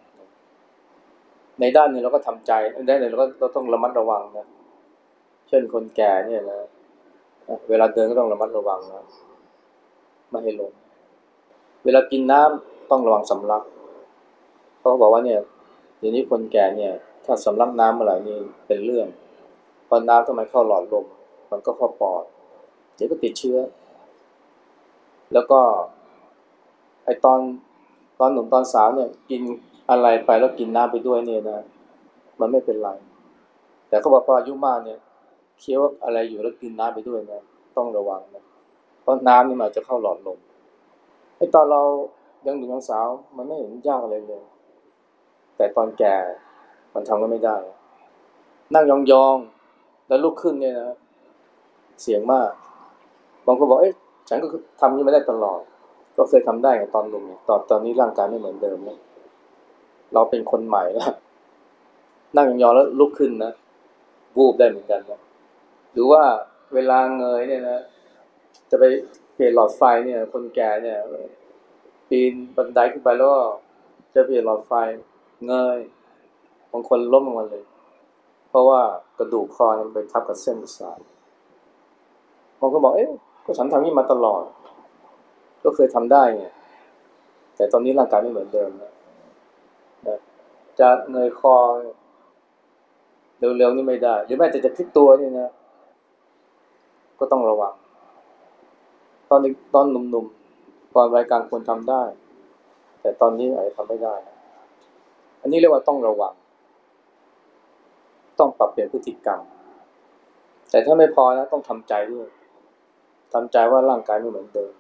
ในด้านนึงเราก็ทำใจในด้านนึงเราก็เราต้องระมัดระวังนะเช่นคนแก่เนี่ยนะเวลาเดินก็ต้องระมัดระวังนะไม่ให้ล้มเวลากินน้ำต้องระวังสำลักเพราะเขาบอกว่าเนี่ยเดี๋ยวนี้คนแก่เนี่ยถ้าสำลักน้ำเมื่อไหร่นี่เป็นเรื่องเพราะน้ำทำไมเข้าหลอดลมมันก็เข้าปอดเดี๋ยวก็ติดเชื้อแล้วก็ไอตอนตอนหนุ่มตอนสาวเนี่ยกินอะไรไปแล้วกินน้ำไปด้วยเนี่ยนะมันไม่เป็นไรแต่เขาบอกพออายุมากเนี่ยเคี้ยวอะไรอยู่แล้วกินน้ำไปด้วยนะต้องระวังนะเพราะน้ำนี่มันอาจจะเข้าหลอดลมไอตอนเรายังหนุ่มยังสาวมันไม่เห็นยากอะไรเลยแต่ตอนแก่มันทำก็ไม่ได้นั่งยองๆแล้วลุกขึ้นเนี่ยนะเสียงมากบางคนบอกเอ๊ะฉันก็ทำนี้มาได้ตลอดก็เคยทำได้ไงตอนหนุ่มตอนตอนนี้ร่างกายไม่เหมือนเดิมแล้วเราเป็นคนใหม่แล้วนั่งยองๆแล้วลุกขึ้นนะวูบได้เหมือนกันนะหรือว่าเวลาเงยเนี่ยนะจะไปเปลี่ยนหลอดไฟเนี่ยคนแก่เนี่ยปีนบันไดขึ้นไปแล้วก็จะเปลี่ยนหลอดไฟเงยบางคนล้มลงมาเลยเพราะว่ากระดูกคอมันไปทับกับเส้นประสาทบางคนบอกเอ๊ะก็ฉันทำนี่มาตลอดก็เคยทำได้ไงแต่ตอนนี้ร่างกายไม่เหมือนเดิมนะนะจะเงยคอเร็วๆนี่ไม่ได้หรือแม้แต่จะพลิกตัวนี่นะก็ต้องระวังตอนตอนหนุ่มๆตอนวัยกลางคนทำได้แต่ตอนนี้อาจจะทำไม่ได้อันนี้เรียกว่าต้องระวังต้องปรับเปลี่ยนพฤติกรรมแต่ถ้าไม่พอนะต้องทำใจด้วยทำใจว่าร่างกายไม่เหมือนเดิม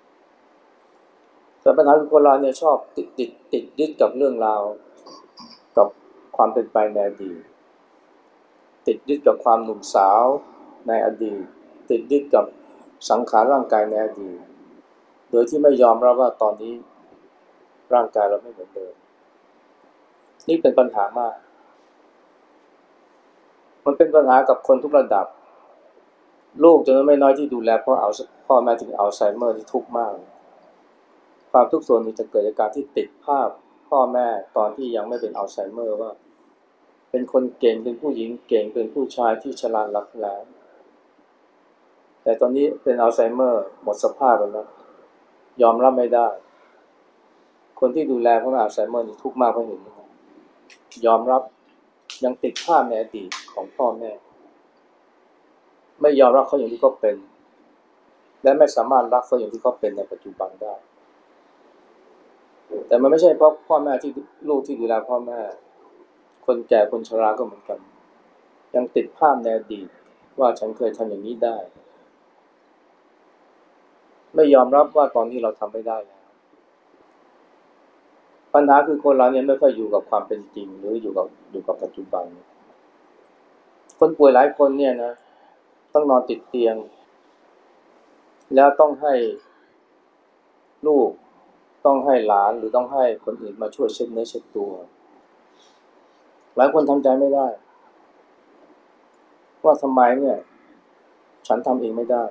แต่ปัญหาคือคนเราเนี่ยชอบติดติดติดยึดกับเรื่องราวกับความเป็นไปในอดีตติดยึดกับความหนุ่มสาวในอดีตติดยึดกับสังขารร่างกายในอดีตโดยที่ไม่ยอมรับว่าตอนนี้ร่างกายเราไม่เหมือนเดิมนี่เป็นปัญหามากมันเป็นปัญหากับคนทุกระดับลูกจำนวนไม่น้อยที่ดูแลพ่อเอาพ่อแม่ถึงอัลไซเมอร์ที่ทุกข์มากความทุกข์ส่วนนี้จะเกิดจากการที่ติดภาพพ่อแม่ตอนที่ยังไม่เป็นอัลไซเมอร์ว่าเป็นคนเก่งเป็นผู้หญิงเก่งเป็นผู้ชายที่ฉลาดหลักแหลมแต่ตอนนี้เป็นอัลไซเมอร์หมดสภาพแล้วยอมรับไม่ได้คนที่ดูแลพ่อแม่อัลไซเมอร์นี่ทุกข์มากเพราะเห็นยอมรับยังติดภาพในอดีตของพ่อแม่ไม่ยอมรับเขาอย่างที่เขาเป็นและไม่สามารถรักเขาอย่างที่เขาเป็นในปัจจุบันได้แต่มันไม่ใช่เพราะพ่อแม่ที่ลูกที่ดูแลพ่อแม่คนแก่คนชราก็เหมือนกันยังติดภาพในอดีตว่าฉันเคยทำอย่างนี้ได้ไม่ยอมรับว่าตอนนี้เราทำไม่ได้แล้วปัญหาคือคนเราเนี่ยไม่ค่อยอยู่กับความเป็นจริงหรืออยู่กับอยู่กับปัจจุบันคนป่วยหลายคนเนี่ยนะต้องนอนติดเตียงแล้วต้องให้ลูกต้องให้หลานหรือต้องให้คนอื่นมาช่วยเช็ดเนื้อเช็ดตัวหลายคนทำใจไม่ได้ว่าทำไมเนี่ยฉันทำเองไม่ได้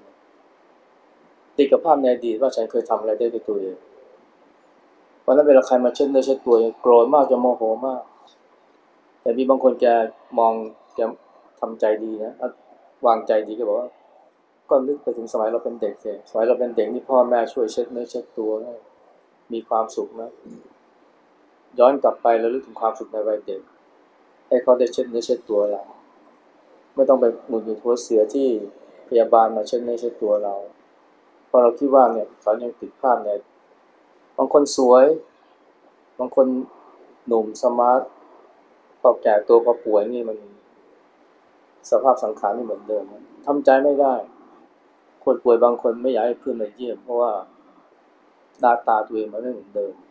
ติดกับภาพในอดีตว่าฉันเคยทำอะไรได้ด้วยตัวเองวันนั้นเวลาใครมาเช็ดเนื้อเช็ดตัวโกรธมากจะโมโหมากแต่มีบางคนแกมองแกทำใจดีนะวางใจดีก็บอกว่าก็นึกไปถึงสมัยเราเป็นเด็กเลยสมัยเราเป็นเด็กนี่พ่อแม่ช่วยเช็ดเนื้อเช็ดตัวให้มีความสุขนะย้อนกลับไปแล้วนึกถึงความสุขในวัยเด็กให้เขาได้เช็ดเนื้อเช็ดตัวเราไม่ต้องไปหมุนอยู่ทั่วเสียที่พยาบาลมาเช็ดเนื้อเช็ดตัวเราเพราะเราคิดว่าเนี่ยเขายังติดภาพในบางคนสวยบางคนหนุ่มสมาร์ทพอแก่ตัวพอป่วยนี่มันสภาพสังขารไม่เหมือนเดิมทำใจไม่ได้คนป่วยบางคนไม่อยากให้เพื่อนมาเยี่ยมเพราะว่าหน้าตาตัวเองมันไม่เหมือนเดิม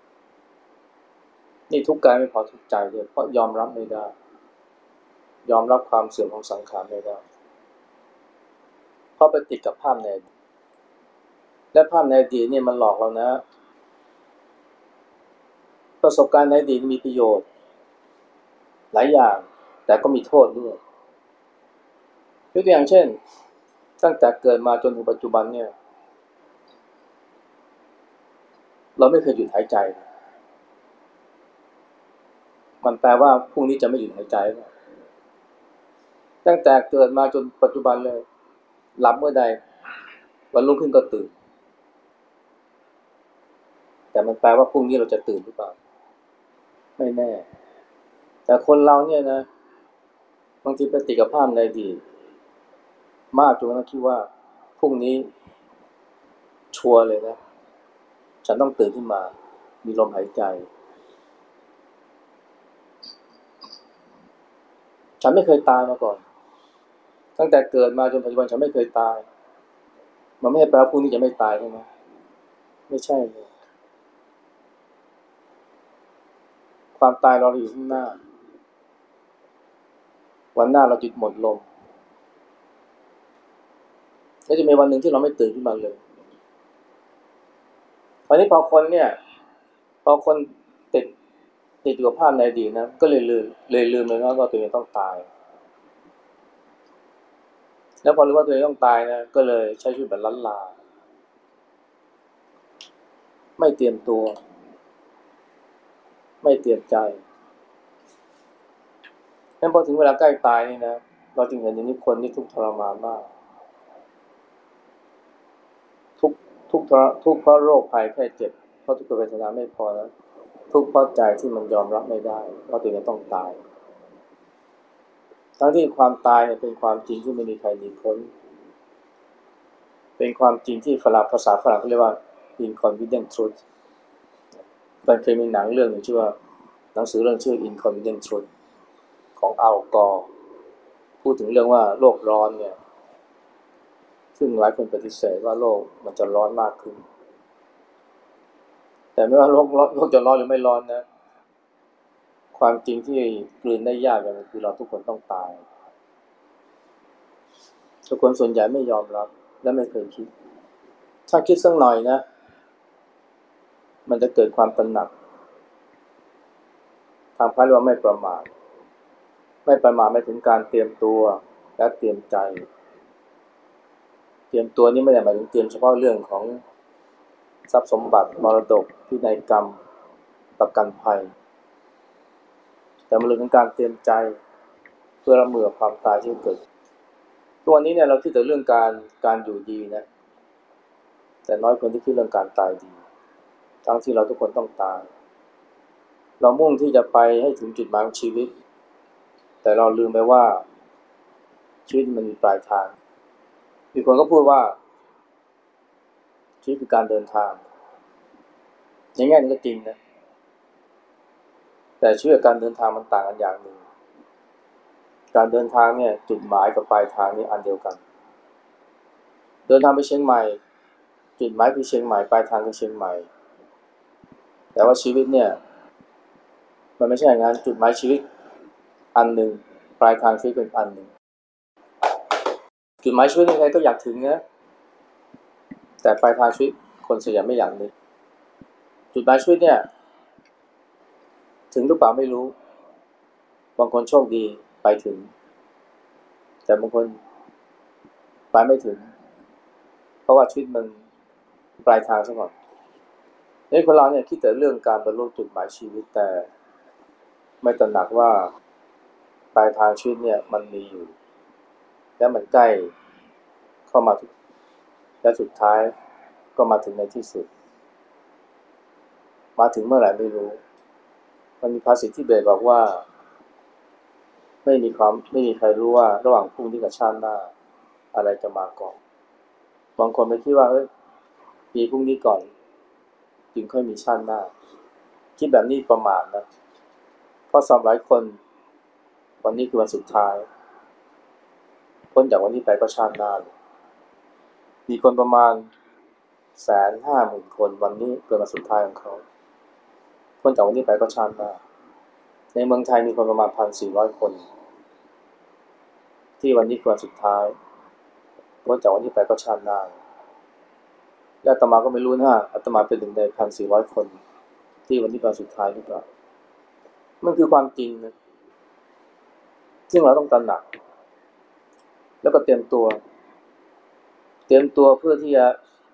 นี่ทุกข์กายไม่พอทุกข์ใจเลยเพราะยอมรับไม่ได้ยอมรับความเสื่อมของสังขารไม่ได้เพราะไปติดกับภาพในอดีตและภาพในอดีตเนี่ยมันหลอกเรานะประสบการณ์ในอดีตมีประโยชน์หลายอย่างแต่ก็มีโทษด้วยยกตัวอย่างเช่นตั้งแต่เกิดมาจนถึงปัจจุบันเนี่ยเราไม่เคยหยุดหายใจมันแปลว่าพรุ่งนี้จะไม่หยุดหายใจตั้งแต่เกิดมาจนปัจจุบันเลยหลับเมื่อใดวันรุ่งขึ้นก็ตื่นแต่มันแปลว่าพรุ่งนี้เราจะตื่นหรือเปล่าไม่แน่แต่คนเราเนี่ยนะบางทีไปติดกับภาพในอดีตมากจนกระทั่งคิดว่าพรุ่งนี้ชัวร์เลยนะฉันต้องตื่นขึ้นมามีลมหายใจฉันไม่เคยตายมาก่อนตั้งแต่เกิดมาจนปัจจุบันฉันไม่เคยตายมันไม่ใช่แปลว่าพรุ่งนี้จะไม่ตายใช่ไหมไม่ใช่เลยความตายรอเราอยู่ข้างหน้าวันหน้าเราจุดหมดลมแล้วจะมีวันหนึ่งที่เราไม่ตื่นขึ้นมาเลยตอนนี้พอคนเนี่ยพอคนติดติดอยู่กับภาพในอดีตนะก็เลยลืมเลยลืมเลยว่าตัวเองต้องตายแล้วพอรู้ว่าตัวเองต้องตายนะก็เลยใช้ชีวิตแบบล้านลาไม่เตรียมตัวไม่เตรียมใจงั้นพอถึงเวลาใกล้ตายนี่นะเราจึงเห็นอย่างนี้คนนี่ทุกข์ทรมานมากทุกทุกทรทุกข์เพราะโรคภัยแค่เจ็บเพราะทุกขเวทนาไม่พอแล้วทุกข์เพราะใจที่มันยอมรับไม่ได้ว่าตัวเองต้องตายทั้งที่ความตายเนี่ยเป็นความจริงที่ไม่มีใครหนีพ้นเป็นความจริงที่ฝรั่งภาษาฝรั่งเขาเรียกว่า inconvenient truth มันเคยมีหนังเรื่องหนึ่งชื่อว่าหนังสือเรื่องชื่อ inconvenient truth ของอัลกอร์พูดถึงเรื่องว่าโลกร้อนเนี่ยซึ่งหลายคนปฏิเสธว่าโลกมันจะร้อนมากขึ้นแต่ไม่ว่าโลกโลกจะร้อนหรือไม่ร้อนนะความจริงที่กลืนได้ยากอย่างนึงคือเราทุกคนต้องตายทุกคนส่วนใหญ่ไม่ยอมรับและไม่เคยคิดถ้าคิดสักหน่อยนะมันจะเกิดความตระหนักทางพระเรียกว่าไม่ประมาทไม่ประมาทไม่ถึงการเตรียมตัวและเตรียมใจเตรียมตัวนี่ไม่ได้หมายถึงเตรียมเฉพาะเรื่องของทรัพย์สมบัติมรดกพินัยกรรมประกันภัยแต่มันเรื่องของการเตรียมใจเพื่อรับมือกับความตายที่เกิดทุกวันนี้เนี่ยเราคิดแต่เรื่องการการอยู่ดีนะแต่น้อยคนที่คิดเรื่องการตายดีทั้งที่เราทุกคนต้องตายเรามุ่งที่จะไปให้ถึงจุดหมายของชีวิตแต่เราลืมไปว่าชีวิตมันมีปลายทางมีคนก็พูดว่าชีวิตคือการเดินทางอย่างงี้ก็จริงนะแต่ชีวิตกับการเดินทางมันต่างกันอย่างหนึ่งการเดินทางเนี่ยจุดหมายกับปลายทางนี่อันเดียวกันเดินทางไปเชียงใหม่จุดหมายคือเชียงใหม่ปลายทางคือเชียงใหม่แต่ว่าชีวิตเนี่ยมันไม่ใช่อย่างนั้นจุดหมายชีวิตอันหนึ่งปลายทางชีวิตเป็นอันหนึ่งจุดหมายชีวิตใครก็อยากถึงนะแต่ปลายทางชีวิตคนส่วนใหญ่ไม่อยากนึกจุดหมายชีวิตเนี่ยถึงหรือเปล่าไม่รู้บางคนโชคดีไปถึงแต่บางคนไปไม่ถึงเพราะว่าชีวิตมันปลายทางซะก่อนนี่คนเราเนี่ยคิดแต่เรื่องการบรรลุจุดหมายชีวิตแต่ไม่ตระหนักว่าปลายทางชีวิตเนี่ยมันมีอยู่และมันใกล้เข้ามาทุกและสุดท้ายก็มาถึงในที่สุดมาถึงเมื่อไหร่ไม่รู้มันมีภาษิตที่เบสบอกว่าไม่มีความไม่มีใครรู้ว่าระหว่างพรุ่งนี้กับชาติหน้าอะไรจะมาก่อนบางคนไปคิดว่าเอ้ยปีพรุ่งนี้ก่อนจึงค่อยมีชาติหน้าคิดแบบนี้ประมาทนะเพราะสำหรับหลายคนวันนี้คือวันสุดท้ายพ้นจากวันนี้ไปก็ชาติหน้าเลยมีคนประมาณแสนห้าหมื่นคนวันนี้เป็นวันสุดท้ายของเขาพ้นจากวันนี้ไปก็ชาติหน้าในเมืองไทยมีคนประมาณพันสี่ร้อยคนที่วันนี้คือวันสุดท้ายพ้นจากวันนี้ไปก็ชาติหน้าและอาตมาก็ไม่รู้นะอาตมาเป็นหนึ่งในพันสี่ร้อยคนที่วันนี้เป็นวันสุดท้ายหรือเปล่ามันคือความจริงนะซึ่งเราต้องตระหนักแล้วก็เตรียมตัวเตรียมตัวเพื่อที่จะ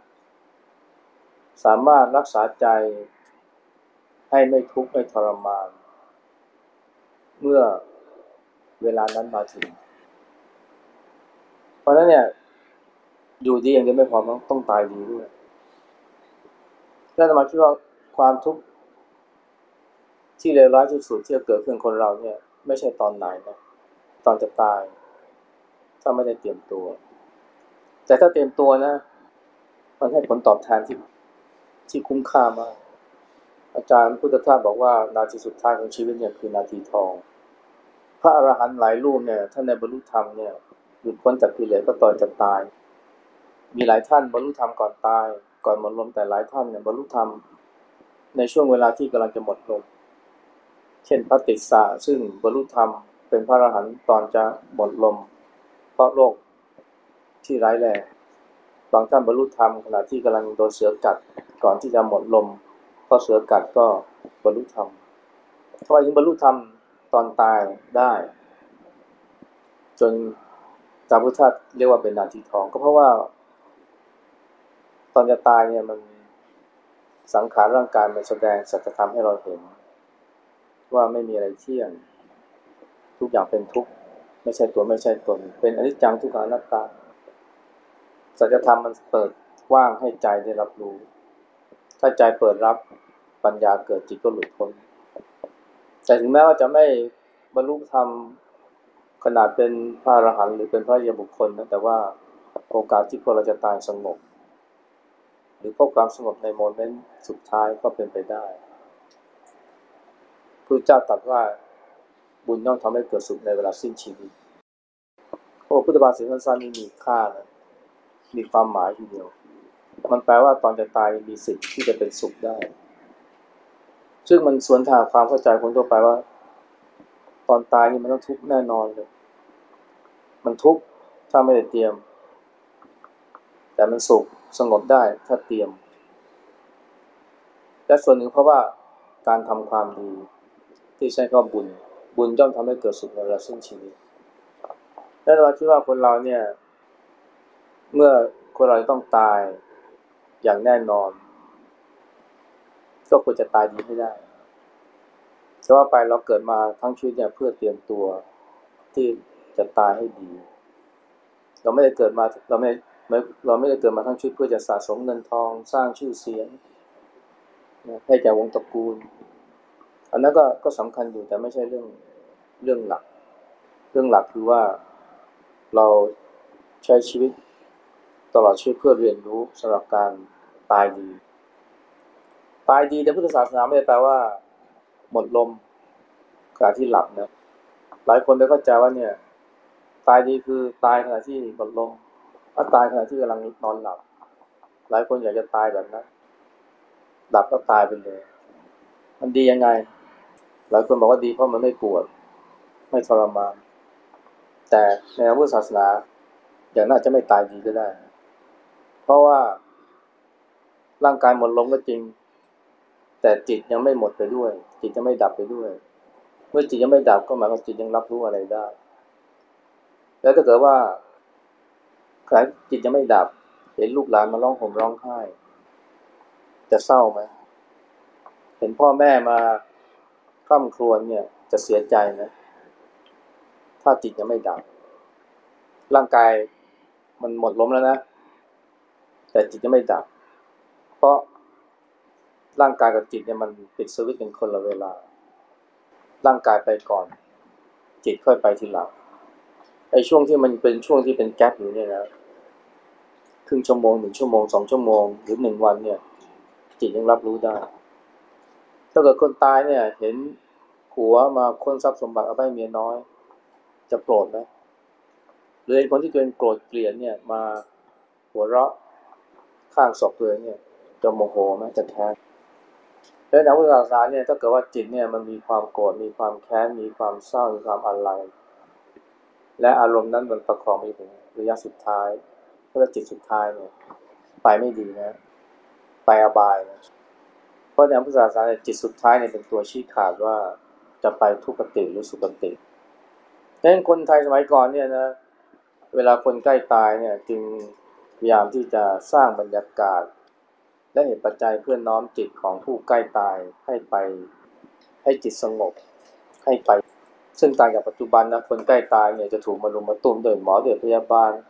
สามารถรักษาใจให้ไม่ทุกข์ไม่ทรมานเมื่อเวลานั้นมาถึงเพราะฉะนั้นเนี่ยอยู่ดีอย่างเดียวไม่พอต้องต้องตายดีด้วยแล้วอาตมาคิดว่าความทุกข์ที่เลวร้ายที่สุดที่จะเกิดขึ้นคนเราเนี่ยไม่ใช่ตอนไหนนะตอนจะตายถ้าไม่ได้เตรียมตัวแต่ถ้าเตรียมตัวนะมันให้ผลตอบแทนที่ที่คุ้มค่ามากอาจารย์พุทธทาสบอกว่านาทีสุดท้ายของชีวิตเนี่ยคือนาทีทองพระอรหันต์หลายรูปเนี่ยท่านในบรรลุธรรมเนี่ยหลุดพ้นจากกิเลสก็ตอนจะตายมีหลายท่านบรรลุธรรมก่อนตายก่อนหมดลมแต่หลายท่านเนี่ยบรรลุธรรมในช่วงเวลาที่กำลังจะหมดลมเช่นพระติสสะซึ่งบรรลุธรรมเป็นพระอรหันต์ตอนจะหมดลมเพราะโรคที่ร้ายแรงบางท่านบรรลุธรรมขณะที่กำลังโดนเสือกัดก่อนที่จะหมดลมเพราะเสือกัดก็บรรลุธรรมทำไมถึงบรรลุธรรมตอนตายได้จนจาพุทธะเรียกว่าเป็นนาทีทองก็เพราะว่าตอนจะตายเนี่ยมันสังขารร่างกายมันแสดงสัจธรรมให้เราเห็นว่าไม่มีอะไรเที่ยงทุกอย่างเป็นทุกข์ไม่ใช่ตัวไม่ใช่ตนเป็นอนิจจังทุกขังอนัตตาสัจธรรมมันเปิดกว้างให้ใจได้รับรู้ถ้าใจเปิดรับปัญญาเกิดจิตก็หลุดพ้นแต่ถึงแม้ว่าจะไม่บรรลุธรรมขนาดเป็นพระอรหันต์หรือเป็นพระอริยบุคคลนะแต่ว่าโอกาสที่คนเราจะตายสงบหรือพบความสงบในโมเมนต์สุดท้ายก็เป็นไปได้พระเจ้าตรัสว่าบุญย่อมทำให้เกิดสุขในเวลาสิ้นชีวิตโอ้พุทธภาษิตสั้นๆนี่มีค่านะมีความหมายทีเดียวมันแปลว่าตอนจะตายมีสิทธิ์ที่จะเป็นสุขได้ซึ่งมันสวนทางความเข้าใจคนทั่วไปว่าตอนตายนี่มันต้องทุกข์แน่นอนเลยมันทุกข์ถ้าไม่ได้เตรียมแต่มันสุขสงบได้ถ้าเตรียมและส่วนหนึ่งเพราะว่าการทำความดีที่ใช้คำว่าบุญบุญย่อมทำให้เกิดสุขในเวลาสิ้นชีวิตและเราคิดว่าคนเราเนี่ยเมื่อคนเราต้องตายอย่างแน่นอนก็ควรจะตายดีให้ได้แต่ว่าไปเราเกิดมาทั้งชีวิตเนี่ยเพื่อเตรียมตัวที่จะตายให้ดีเราไม่ได้เกิดมาเราไม่เราไม่ได้เกิดมาทั้งชีวิตเพื่อจะสะสมเงินทองสร้างชื่อเสียงให้แก่วงตระกูลอันนั้นก็ก็สำคัญอยู่แต่ไม่ใช่เรื่องเรื่องหลักเรื่องหลักคือว่าเราใช้ชีวิตตลอดชีวิตเพื่อเรียนรู้สำหรับการตายดีตายดีในพุทธศาสนาไม่ได้แปลว่าหมดลมขณะที่หลับนะหลายคนไปเข้าใจว่าเนี่ยตายดีคือตายขณะที่หมดลมถ้าตายขณะที่กำลังนอนหลับหลายคนอยากจะตายแบบนั้นหลับก็ตายไปเลยมันดียังไงหลายคนบอกว่าดีเพราะมันไม่ปวดไม่ทรมานแต่ในพุทธศาสนาอย่างน่าจะไม่ตายดีก็ได้เพราะว่าร่างกายหมดลมก็จริงแต่จิตยังไม่หมดไปด้วยจิตยังไม่ดับไปด้วยเมื่อจิตยังไม่ดับก็หมายความจิตยังรับรู้อะไรได้แล้วถ้าเกิดว่าขณะจิตยังไม่ดับเห็นลูกหลานมาร้องห่มร้องไห้จะเศร้าไหมเห็นพ่อแม่มาคร่ำครวญเนี่ยจะเสียใจนะถ้าจิตยังไม่ดับร่างกายมันหมดลมแล้วนะแต่จิตยังไม่ดับเพราะร่างกายกับจิตเนี่ยมันปิดสวิตช์กันคนละเวลาร่างกายไปก่อนจิตค่อยไปทีหลังไอ้ช่วงที่มันเป็นช่วงที่เป็นแก๊ปอยู่เนี่ยนะครึ่งชั่วโมงหนึ่งชั่วโมงสองชั่วโมงหรือหนึ่งวันเนี่ยจิตยังรับรู้ได้ถ้าเกิดคนตายเนี่ยเห็นผัวมาค้นทรัพย์สมบัติเอาไปให้เมียน้อยจะโกรธไหมหรือเห็นคนที่ตัวเองโกรธเกลียดเนี่ยมาหัวเราะข้างศพตัวเองเนี่ยจะโมโหไหมจะแค้นแล้วในพุทธศาสนาเนี่ยถ้าเกิดว่าจิตเนี่ยมันมีความโกรธมีความแค้นมีความเศร้ามีความอาลัยและอารมณ์นั้นมันประคองไปถึงระยะสุดท้ายเพื่อจิตสุดท้ายเนี่ยไปไม่ดีนะไปอบายนะเพราะในพุทธศาสนาจิตสุดท้ายเนี่ยเป็นตัวชี้ขาดว่าจะไปทุกขติหรือสุคติดังนั้นคนไทยสมัยก่อนเนี่ยนะเวลาคนใกล้ตายเนี่ยจึงพยายามที่จะสร้างบรรยากาศและเหตุปัจจัยเพื่อน้อมจิตของผู้ใกล้ตายให้ไปให้จิตสงบให้ไปซึ่งต่างจากปัจจุบันนะคนใกล้ตายเนี่ยจะถูกมารุมมาตุ้มโดยหมอโดยพยาบาล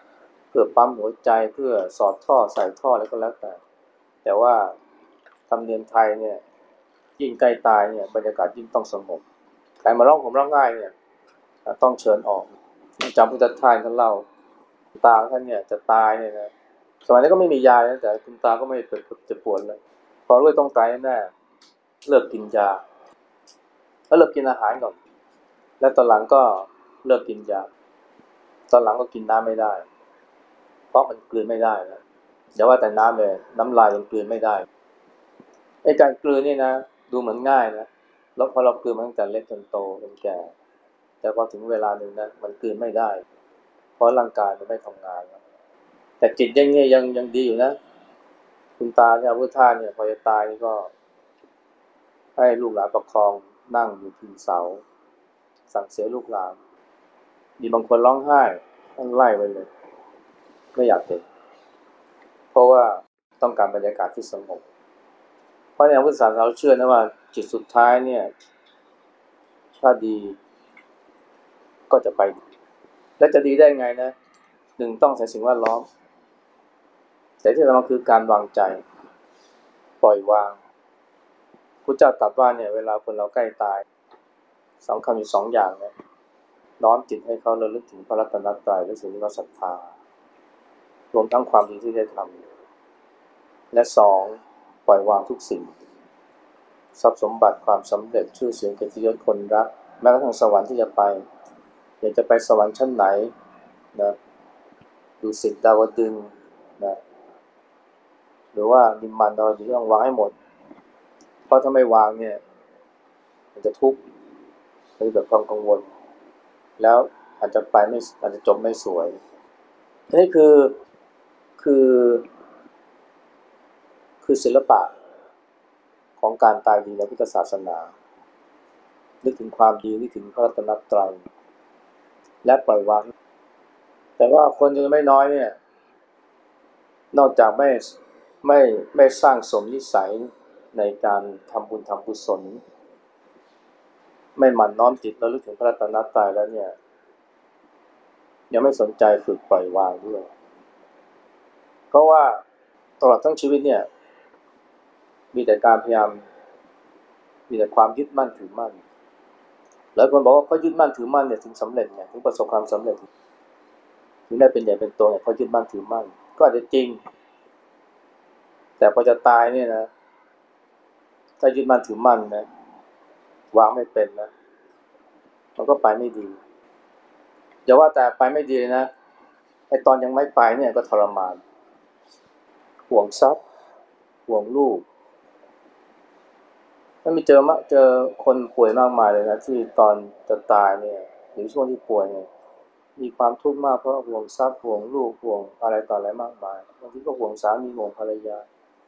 เพื่อปั๊มหัวใจเพื่อสอดท่อใส่ท่ออะไรก็แล้วแต่แต่ว่าธรรมเนียมไทยเนี่ยยิ่งใกล้ตายเนี่ยบรรยากาศยิ่งต้องสงบใครมาร้องผมร้องไห้เนี่ยต้องเชิญออกจำพุทธทาสท่านเล่าตาท่านเนี่ยจะตายเนี่ยนะสมัยนั้นก็ไม่มียานะแต่คุณตาก็ไม่เจ็บเจ็บปวดเลยพอรู้ว่าต้องตายแน่เลิกกินยาแล้วเลิกกินอาหารก่อนแล้วตอนหลังก็เลิกกินยาตอนหลังก็กินน้ำไม่ได้เพราะมันกลืนไม่ได้นะอย่าว่าแต่น้ำเลยน้ำลายยังกลืนไม่ได้ไอ้การกลืนนี่นะดูเหมือนง่ายนะแล้วพอเรากลืนมาตั้งแต่เล็กจนโตจนแก่แต่พอถึงเวลาหนึ่งนะมันกลืนไม่ได้เพราะร่างกายมันไม่ทำงานแล้วแต่จิตยังเนี่ยยังยังดีอยู่นะคุณตาเนี่ยพุทธทาสเนี่ยพอจะตายนี่ก็ให้ลูกหลานประคองนั่งอยู่ที่เสาสั่งเสียลูกหลานมีบางคนร้องไห้ต้องไล่ไปเลยไม่อยากเห็นเพราะว่าต้องการบรรยากาศที่สงบเพราะในพุทธศาสนาเราเชื่อนะว่าจิตสุดท้ายเนี่ยถ้าดีก็จะไปดีและจะดีได้ไงนะหนึ่งต้องใส่สิ่งแวดล้อมแต่ที่สำคัญคือการวางใจปล่อยวางพุทธเจ้าตรัสว่าเนี่ยเวลาคนเราใกล้ตายสำคัญอยู่สองอย่างนะน้อมจิตให้เขาระลึกถึงพระรัตนตรัยและสิ่งที่เขาศรัทธารวมทั้งความดีที่ได้ทำและสองปล่อยวางทุกสิ่งทรัพย์สมบัติความสำเร็จชื่อเสียงเกียรติยศคนรักแม้กระทั่งสวรรค์ที่จะไปอยากจะไปสวรรค์ชั้นไหนนะดุสิตดาวดึงส์นะหรือว่านิมมานดาวดึงส์ต้องวางให้หมดเพราะถ้าไม่วางเนี่ยมันจะทุกข์มันจะเกิดความกังวลแล้วอาจจะไปไม่อาจจะจบไม่สวยนี่คือคือคือศิลปะของการตายดีในพุทธศาสนานึกถึงความดีนึกถึงพระรัตนตรัยและปล่อยวางแต่ว่าคนจำนวนไม่น้อยเนี่ยนอกจากไม่ไม่ไม่สร้างสมนิสัยในการทำบุญทำกุศลไม่หมั่นน้อมจิตระลึกถึงพระรัตนตรัยแล้วเนี่ยยังไม่สนใจฝึกปล่อยวางด้วยเพราะว่าตลอดทั้งชีวิตเนี่ยมีแต่การพยายามมีแต่ความยึดมั่นถือมั่นหลายคนบอกว่าเขายึดมั่นถือมั่นเนี่ยถึงสำเร็จเนี่ยถึงประสบความสำเร็จถึงได้เป็นใหญ่เป็นโตเนี่ยเขายึดมั่นถือมั่นก็อาจจะจริงแต่พอจะตายเนี่ยนะถ้ายึดมั่นถือมั่นนะวางไม่เป็นนะมันก็ไปไม่ดีอย่าว่าแต่ไปไม่ดีเลยนะไอตอนยังไม่ไปเนี่ยก็ทรมานห่วงทรัพย์ห่วงลูกมันมีเจอมาเจอคนป่วยมากมายเลยนะที่ตอนจะตายเนี่ยหรือช่วงที่ป่วยเนี่ยมีความทุกข์มากเพราะห่วงทรัพย์ห่วงลูกห่วงอะไรต่ออะไรมากมายบางทีก็ห่วงสามีห่วงภรรยา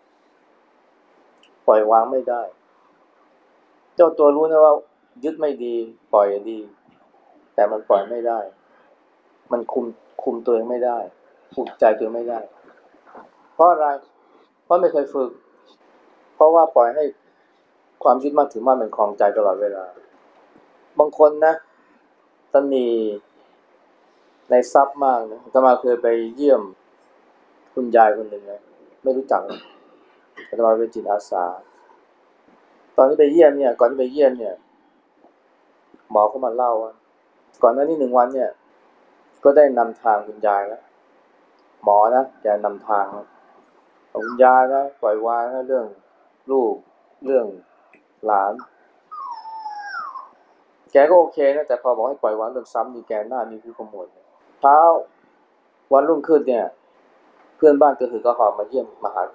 ปล่อยวางไม่ได้เจ้าตัวรู้นะว่ายึดไม่ดีปล่อยดีแต่มันปล่อยไม่ได้มันคุมคุมตัวเองไม่ได้ปลุกใจตัวเองไม่ได้เพราะอะไรเพราะไม่เคยฝึกเพราะว่าปล่อยให้ความยึดมั่นถือมั่นเป็นครองใจตลอดเวลาบางคนนะตนีในทรัพย์มากนะอาตมาเคยไปเยี่ยมคุณยายคนหนึ่งนะไม่รู้จักอาตมาเป็นจิตอาสาตอนที่ไปเยี่ยมเนี่ยก่อนที่ไปเยี่ยมเนี่ยหมอเขามาเล่าว่าก่อนหน้านี้หนึ่งวันเนี่ยก็ได้นำทางคุณยายแล้วหมอนะแกนำทางคุณยายนะปล่อยวางนะเรื่องลูกเรื่องหลานแกก็โอเคนะแต่พอบอกให้ปล่อยวางเรื่องซ้ำนี่แกหน้านี่คือขโมยเช้าวันรุ่งขึ้นเนี่ยเพื่อนบ้านก็คือก็หอบมาเยี่ยมมาหาแก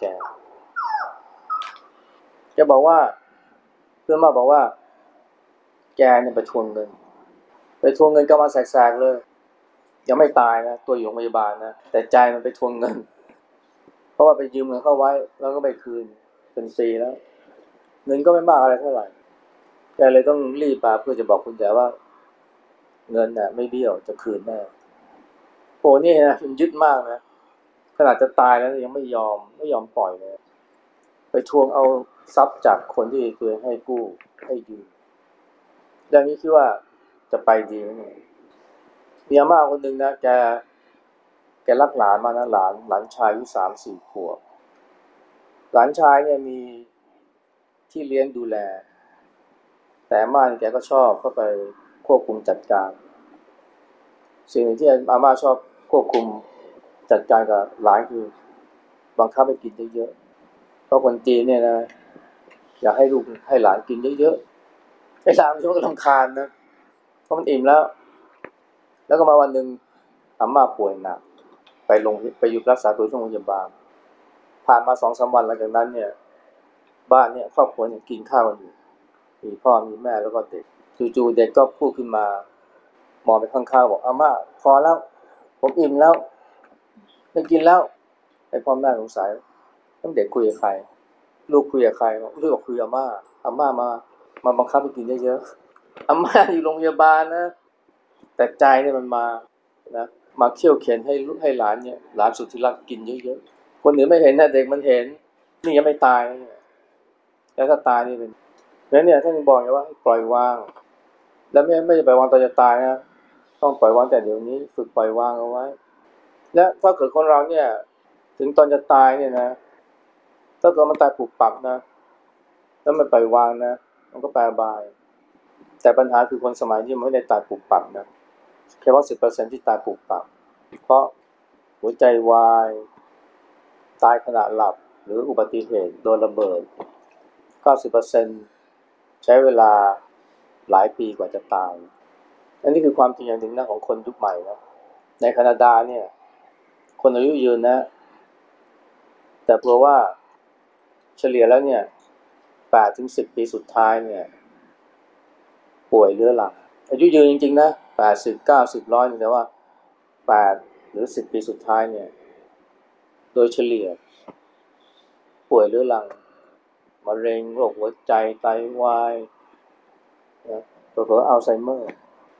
แกบอกว่าเพื่อนบ้านบอกว่าแกเนี่ยไปทวงเงินไปทวงเงินก็มาแสกๆเลยยังไม่ตายนะตัวอยู่โรงพยาบาลนะแต่ใจมันไปทวงเงินเพราะว่าไปยืมเงินเข้าไว้แล้วก็ไปคืนเป็นปีแล้วเงินก็ไม่มากอะไรเท่าไหร่แกเลยต้องรีบมาเพื่อจะบอกคุณยายว่าเงินน่ะไม่เบี้ยวจะคืนแน่โอ้นี่นะมันยึดมากนะขนาดจะตายแล้วยังไม่ยอมไม่ยอมปล่อยเลยไปทวงเอาทรัพย์จากคนที่ตัวเองให้กู้ให้ยืมอย่างนี้คิดว่าจะไปดีไหมเนี่ยมีอาม่าคนหนึ่งนะแกแกรักหลานมากนะหลานหลานชายอายุสามสี่ขวบหลานชายเนี่ยมีที่เลี้ยงดูแลแต่อาม่าเนี่ยแกก็ชอบเข้าไปควบคุมจัดการสิ่งหนึ่งที่อาม่าชอบควบคุมจัดการกับหลานคือบังคับให้กินเยอะๆเพราะคนจีนเนี่ยนะอยากให้ลูกให้หลานกินเยอะๆไอ้หลานมันก็รำคาญนะเพราะมันอิ่มแล้วแล้วก็มาวันหนึ่งอาม่าป่วยหนักไปลงไปอยู่รักษาตัวที่โรงพยาบาลผ่านมาสองสามวันหลังจากนั้นเนี่ยบ้านเนี่ยครอบครัวเนี่ยกินข้าวกันอยู่มีพ่อมีแม่แล้วก็เด็กจู่ๆเด็กก็พูดขึ้นมามองไปข้างๆบอกอาม่าพอแล้วผมอิ่มแล้วไม่กินแล้วไอ้พ่อแม่สงสัยต้องเด็กคุยกับใครลูกคุยกับใครลูกบอกคุยกับอาม่าอาม่ามามาบังคับให้กินเยอะๆอาม่าอยู่โรงพยาบาลนะแต่ใจเนี่ยมันมานะมาเคี่ยวเข็นให้ลูกให้หลานเนี่ยหลานสุดที่รักกินเยอะๆคนอื่นไม่เห็นนะเด็กมันเห็นนี่ยังไม่ตายนะเนี่ยแล้วถ้าตายนี่เป็นแล้วเนี่ยท่านบอกไงว่าให้ปล่อยวางแล้วไม่ไม่จะปล่อยวางตอนจะตายนะต้องปล่อยวางแต่เดี๋ยวนี้ฝึกปล่อยวางเอาไว้และถ้าเกิดคนเราเนี่ยถึงตอนจะตายเนี่ยนะถ้าเกิดมันตายปุบปับนะแล้วมันปล่อยวางนะมันก็แปลบายแต่ปัญหาคือคนสมัยนี้มันไม่ได้ตายปุบปับนะแค่ว่าสิบเปอร์เซ็นต์ที่ตายปุบปับเพราะหัวใจวายตายขณะหลับหรืออุบัติเหตุโดนระเบิด เก้าสิบเปอร์เซ็นต์ ใช้เวลาหลายปีกว่าจะตายอันนี้คือความจริงอย่างหนึ่งนะของคนยุคใหม่นะในแคนาดาเนี่ยคนอายุยืนนะแต่เพราะว่าเฉลี่ยแล้วเนี่ยแปดถึงสิบปีสุดท้ายเนี่ยป่วยเรื้อรังอายุยืนจริงๆนะแปดสิบ เก้าสิบ หนึ่งร้อยแต่ว่าแปดหรือสิบปีสุดท้ายเนี่ยโดยเฉลี่ยป่วยเรื้อรังมะเร็งโรคหัวใจไตวายนะเผลอๆอัลไซเมอร์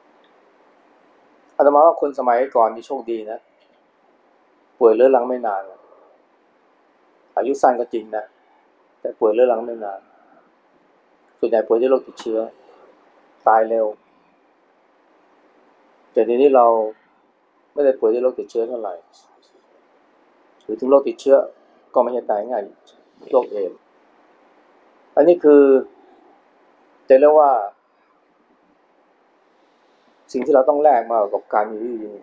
อาตมาว่าคนสมัยก่อนนี่โชคดีนะป่วยเรื้อรังไม่นานอายุสั้นก็จริงนะแต่ป่วยเรื้อรังไม่นานส่วนใหญ่ป่วยด้วยโรคติดเชื้อตายเร็วแต่ทีนี้เราไม่ได้ป่วยด้วยโรคติดเชื้อเท่าไหร่หรือถึงโรคติดเชื้อก็ไม่ใช่ตายง่ายโรคเอดส์อันนี้คือจะเรียกว่าสิ่งที่เราต้องแลกมากับการมีอายุยืน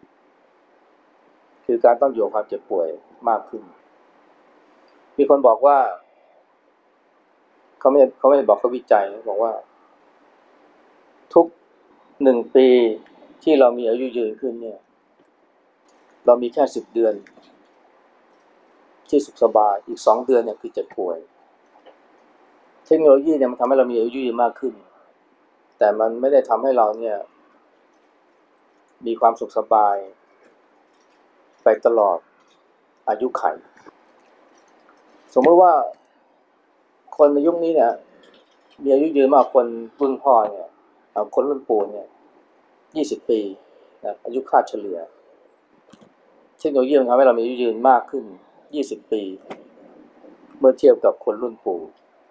คือการต้องอยู่กับความเจ็บป่วยมากขึ้นมีคนบอกว่าเขาไม่เขาไม่ได้บอกเขาวิจัยบอกว่าทุกหนึ่งปีที่เรามีอายุยืนขึ้นเนี่ยเรามีแค่สิบเดือนที่สุขสบายอีกสองเดือนเนี่ยคือเจ็บป่วยเทคโนโลยีเนี่ยมันทำให้เรามีอายุยืนมากขึ้นแต่มันไม่ได้ทำให้เราเนี่ยมีความสุขสบายไปตลอดอายุไขสมมติว่าคนในยุคนี้เนี่ยมีอายุยืนมากคนรุ่นพ่อเนี่ยคนรุ่นปู่เนี่ยยี่สิบปีนะอายุคาดเฉลี่ยเทคโนโลยีมันทำให้เรามีอายุยืนมากขึ้นยี่สิบปีเมื่อเทียบกับคนรุ่นปู่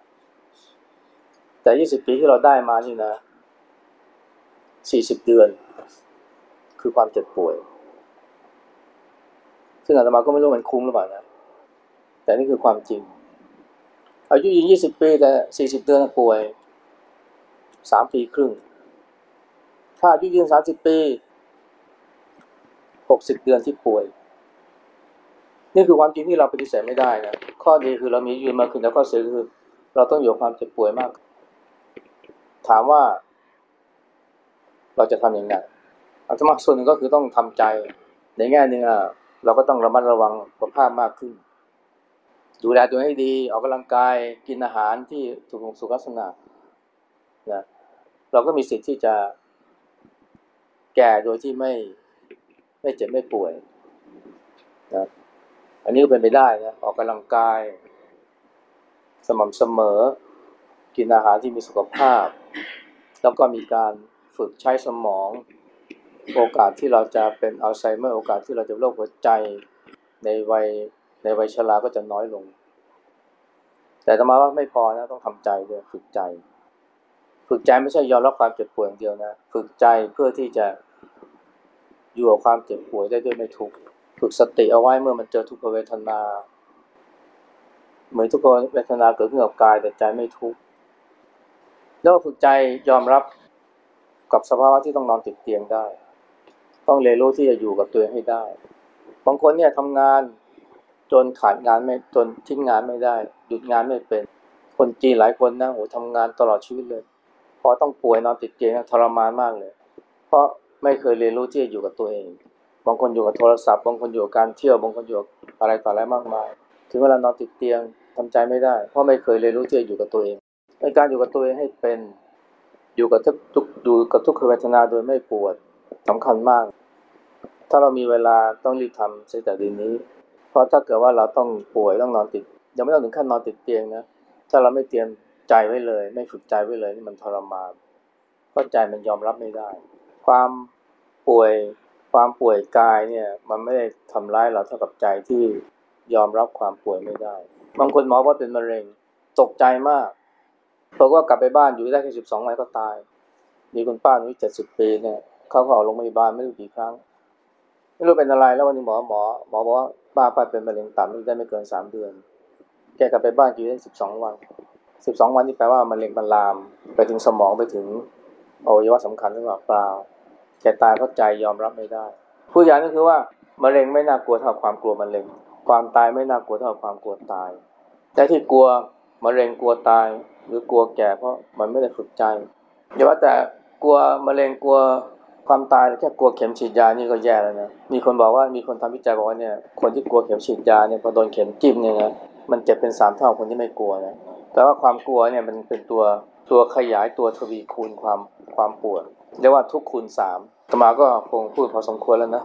แต่ยี่สิบปีที่เราได้มานี่นะสี่สิบเดือนคือความเจ็บป่วยซึ่งอาตมาก็ไม่รู้มันคุ้มหรือเปล่านะแต่นี่คือความจริงอายุยืนยี่สิบปีแต่สี่สิบเดือนป่วยสามปีครึ่งถ้าอายุยืนสามสิบปีหกสิบเดือนที่ป่วยนี่คือความจริงที่เราปฏิเสธไม่ได้นะข้อดีคือเรามีอายุยืนมากขึ้นแต่ข้อเสียคือเราต้องอยู่กับความเจ็บป่วยมากถามว่าเราจะทำยังไงอาตมาส่วนหนึ่งก็คือต้องทำใจในแง่นึงอ่ะเราก็ต้องระมัดระวังสุขภาพมากขึ้นดูแลตัวเองให้ดีออกกำลังกายกินอาหารที่ถูกสุขลักษณะนะเราก็มีสิทธิ์ที่จะแก่โดยที่ไม่ไม่เจ็บไม่ป่วยนะอันนี้ก็เป็นไปได้นะออกกำลังกายสม่ำเสมอกินอาหารที่มีสุขภาพแล้วก็มีการฝึกใช้สมองโอกาสที่เราจะเป็นอัลไซเมอร์โอกาสที่เราจะโรคหัวใจในวัยในวัยชราก็จะน้อยลงแต่จะมาว่าไม่พอนะต้องทำใจด้วยฝึกใจฝึกใจไม่ใช่ยอมรับความเจ็บป่วยอย่างเดียวนะฝึกใจเพื่อที่จะอยู่กับความเจ็บป่วยได้ด้วยไม่ทุกข์ฝึกสติเอาไว้เมื่อมันเจอทุกขเวทนาเหมือนทุกขเวทนาเกิดขึ้นกับกายแต่ใจไม่ทุกข์แล้วฝึกใจยอมรับกับสภาวะที่ต้องนอนติดเตียงได้ต้องเรียนรู้ที่จะอยู่กับตัวเองให้ได้บางคนเนี่ยทำงานจนขาดงานไม่จนทิ้งงานไม่ได้หยุดงานไม่เป็นคนจีนหลายคนนะโหทำงานตลอดชีวิตเลยพอต้องป่วยนอนติดเตียงทรมานมากเลยเพราะไม่เคยเรียนรู้ที่จะอยู่กับตัวเองบางคนอยู่กับโทรศัพท์บางคนอยู่กับการเที่ยวบางคนอยู่กับอะไรต่ออะไรมากมายถึงเวลานอนติดเตียงทำใจไม่ได้เพราะไม่เคยเรียนรู้ที่จะอยู่กับตัวเองในการอยู่กับตัวเองให้เป็นอยู่กับทุกทุกอยู่กับทุกขเวทนาโดยไม่ปวดสำคัญมากถ้าเรามีเวลาต้องรีบทำเสียแต่ดีนี้เพราะถ้าเกิดว่าเราต้องป่วยต้องนอนติดยังไม่ต้องถึงขั้นนอนติดเตียงนะถ้าเราไม่เตรียมใจไว้เลยไม่ฝึกใจไว้เลยนี่มันทรมานเพราะใจมันยอมรับไม่ได้ความป่วยความป่วยกายเนี่ยมันไม่ได้ทำร้ายเราเท่ากับใจที่ยอมรับความป่วยไม่ได้บางคนหมอว่าเป็นมะเร็งตกใจมากเพราะว่ากลับไปบ้านอยู่ได้แค่สิบสองวันก็ตายมีคุณป้าอายุเจ็ดสิบปีเนี่ยเขาก็เอาโรงพยาบาลไม่รู้กี่ครั้งไม่รู้เป็นอะไรแล้ววันนี้หมอหมอหมอบอกว่าป้าป้าเป็นมะเร็งตับนี่ได้ไม่เกินสามเดือนแกกลับไปบ้านอยู่ได้สิบสองวันสิบสองวันนี่แปลว่ามะเร็งมันลามไปถึงสมองไปถึงอวัยวะสำคัญหรือเปล่าเปล่าแกตายเพราะใจยอมรับไม่ได้ผู้ใหญ่ก็คือว่ามะเร็งไม่น่ากลัวเท่าความกลัวมะเร็งความตายไม่น่ากลัวเท่าความกลัวตายแต่ที่กลัวมะเร็งกลัวตายหรือกลัวแก่เพราะมันไม่ได้ฝึกใจอย่าว่าแต่กลัวมะเร็งกลัวความตายแค่กลัวเข็มฉีดยานี่ก็แย่แล้วนะมีคนบอกว่ามีคนทำวิจัยบอกว่าเนี่ยคนที่กลัวเข็มฉีดยาเนี่ยพอโดนเข็มจิ้มเนี่ยนะมันเจ็บเป็นสามเท่าคนที่ไม่กลัวนะแต่ว่าความกลัวเนี่ยมันเป็นตัวตัวขยายตัวทวีคูณความความปวดเรียกว่าทุกคูณสามอาตมาก็คงพูดพอสมควรแล้วนะ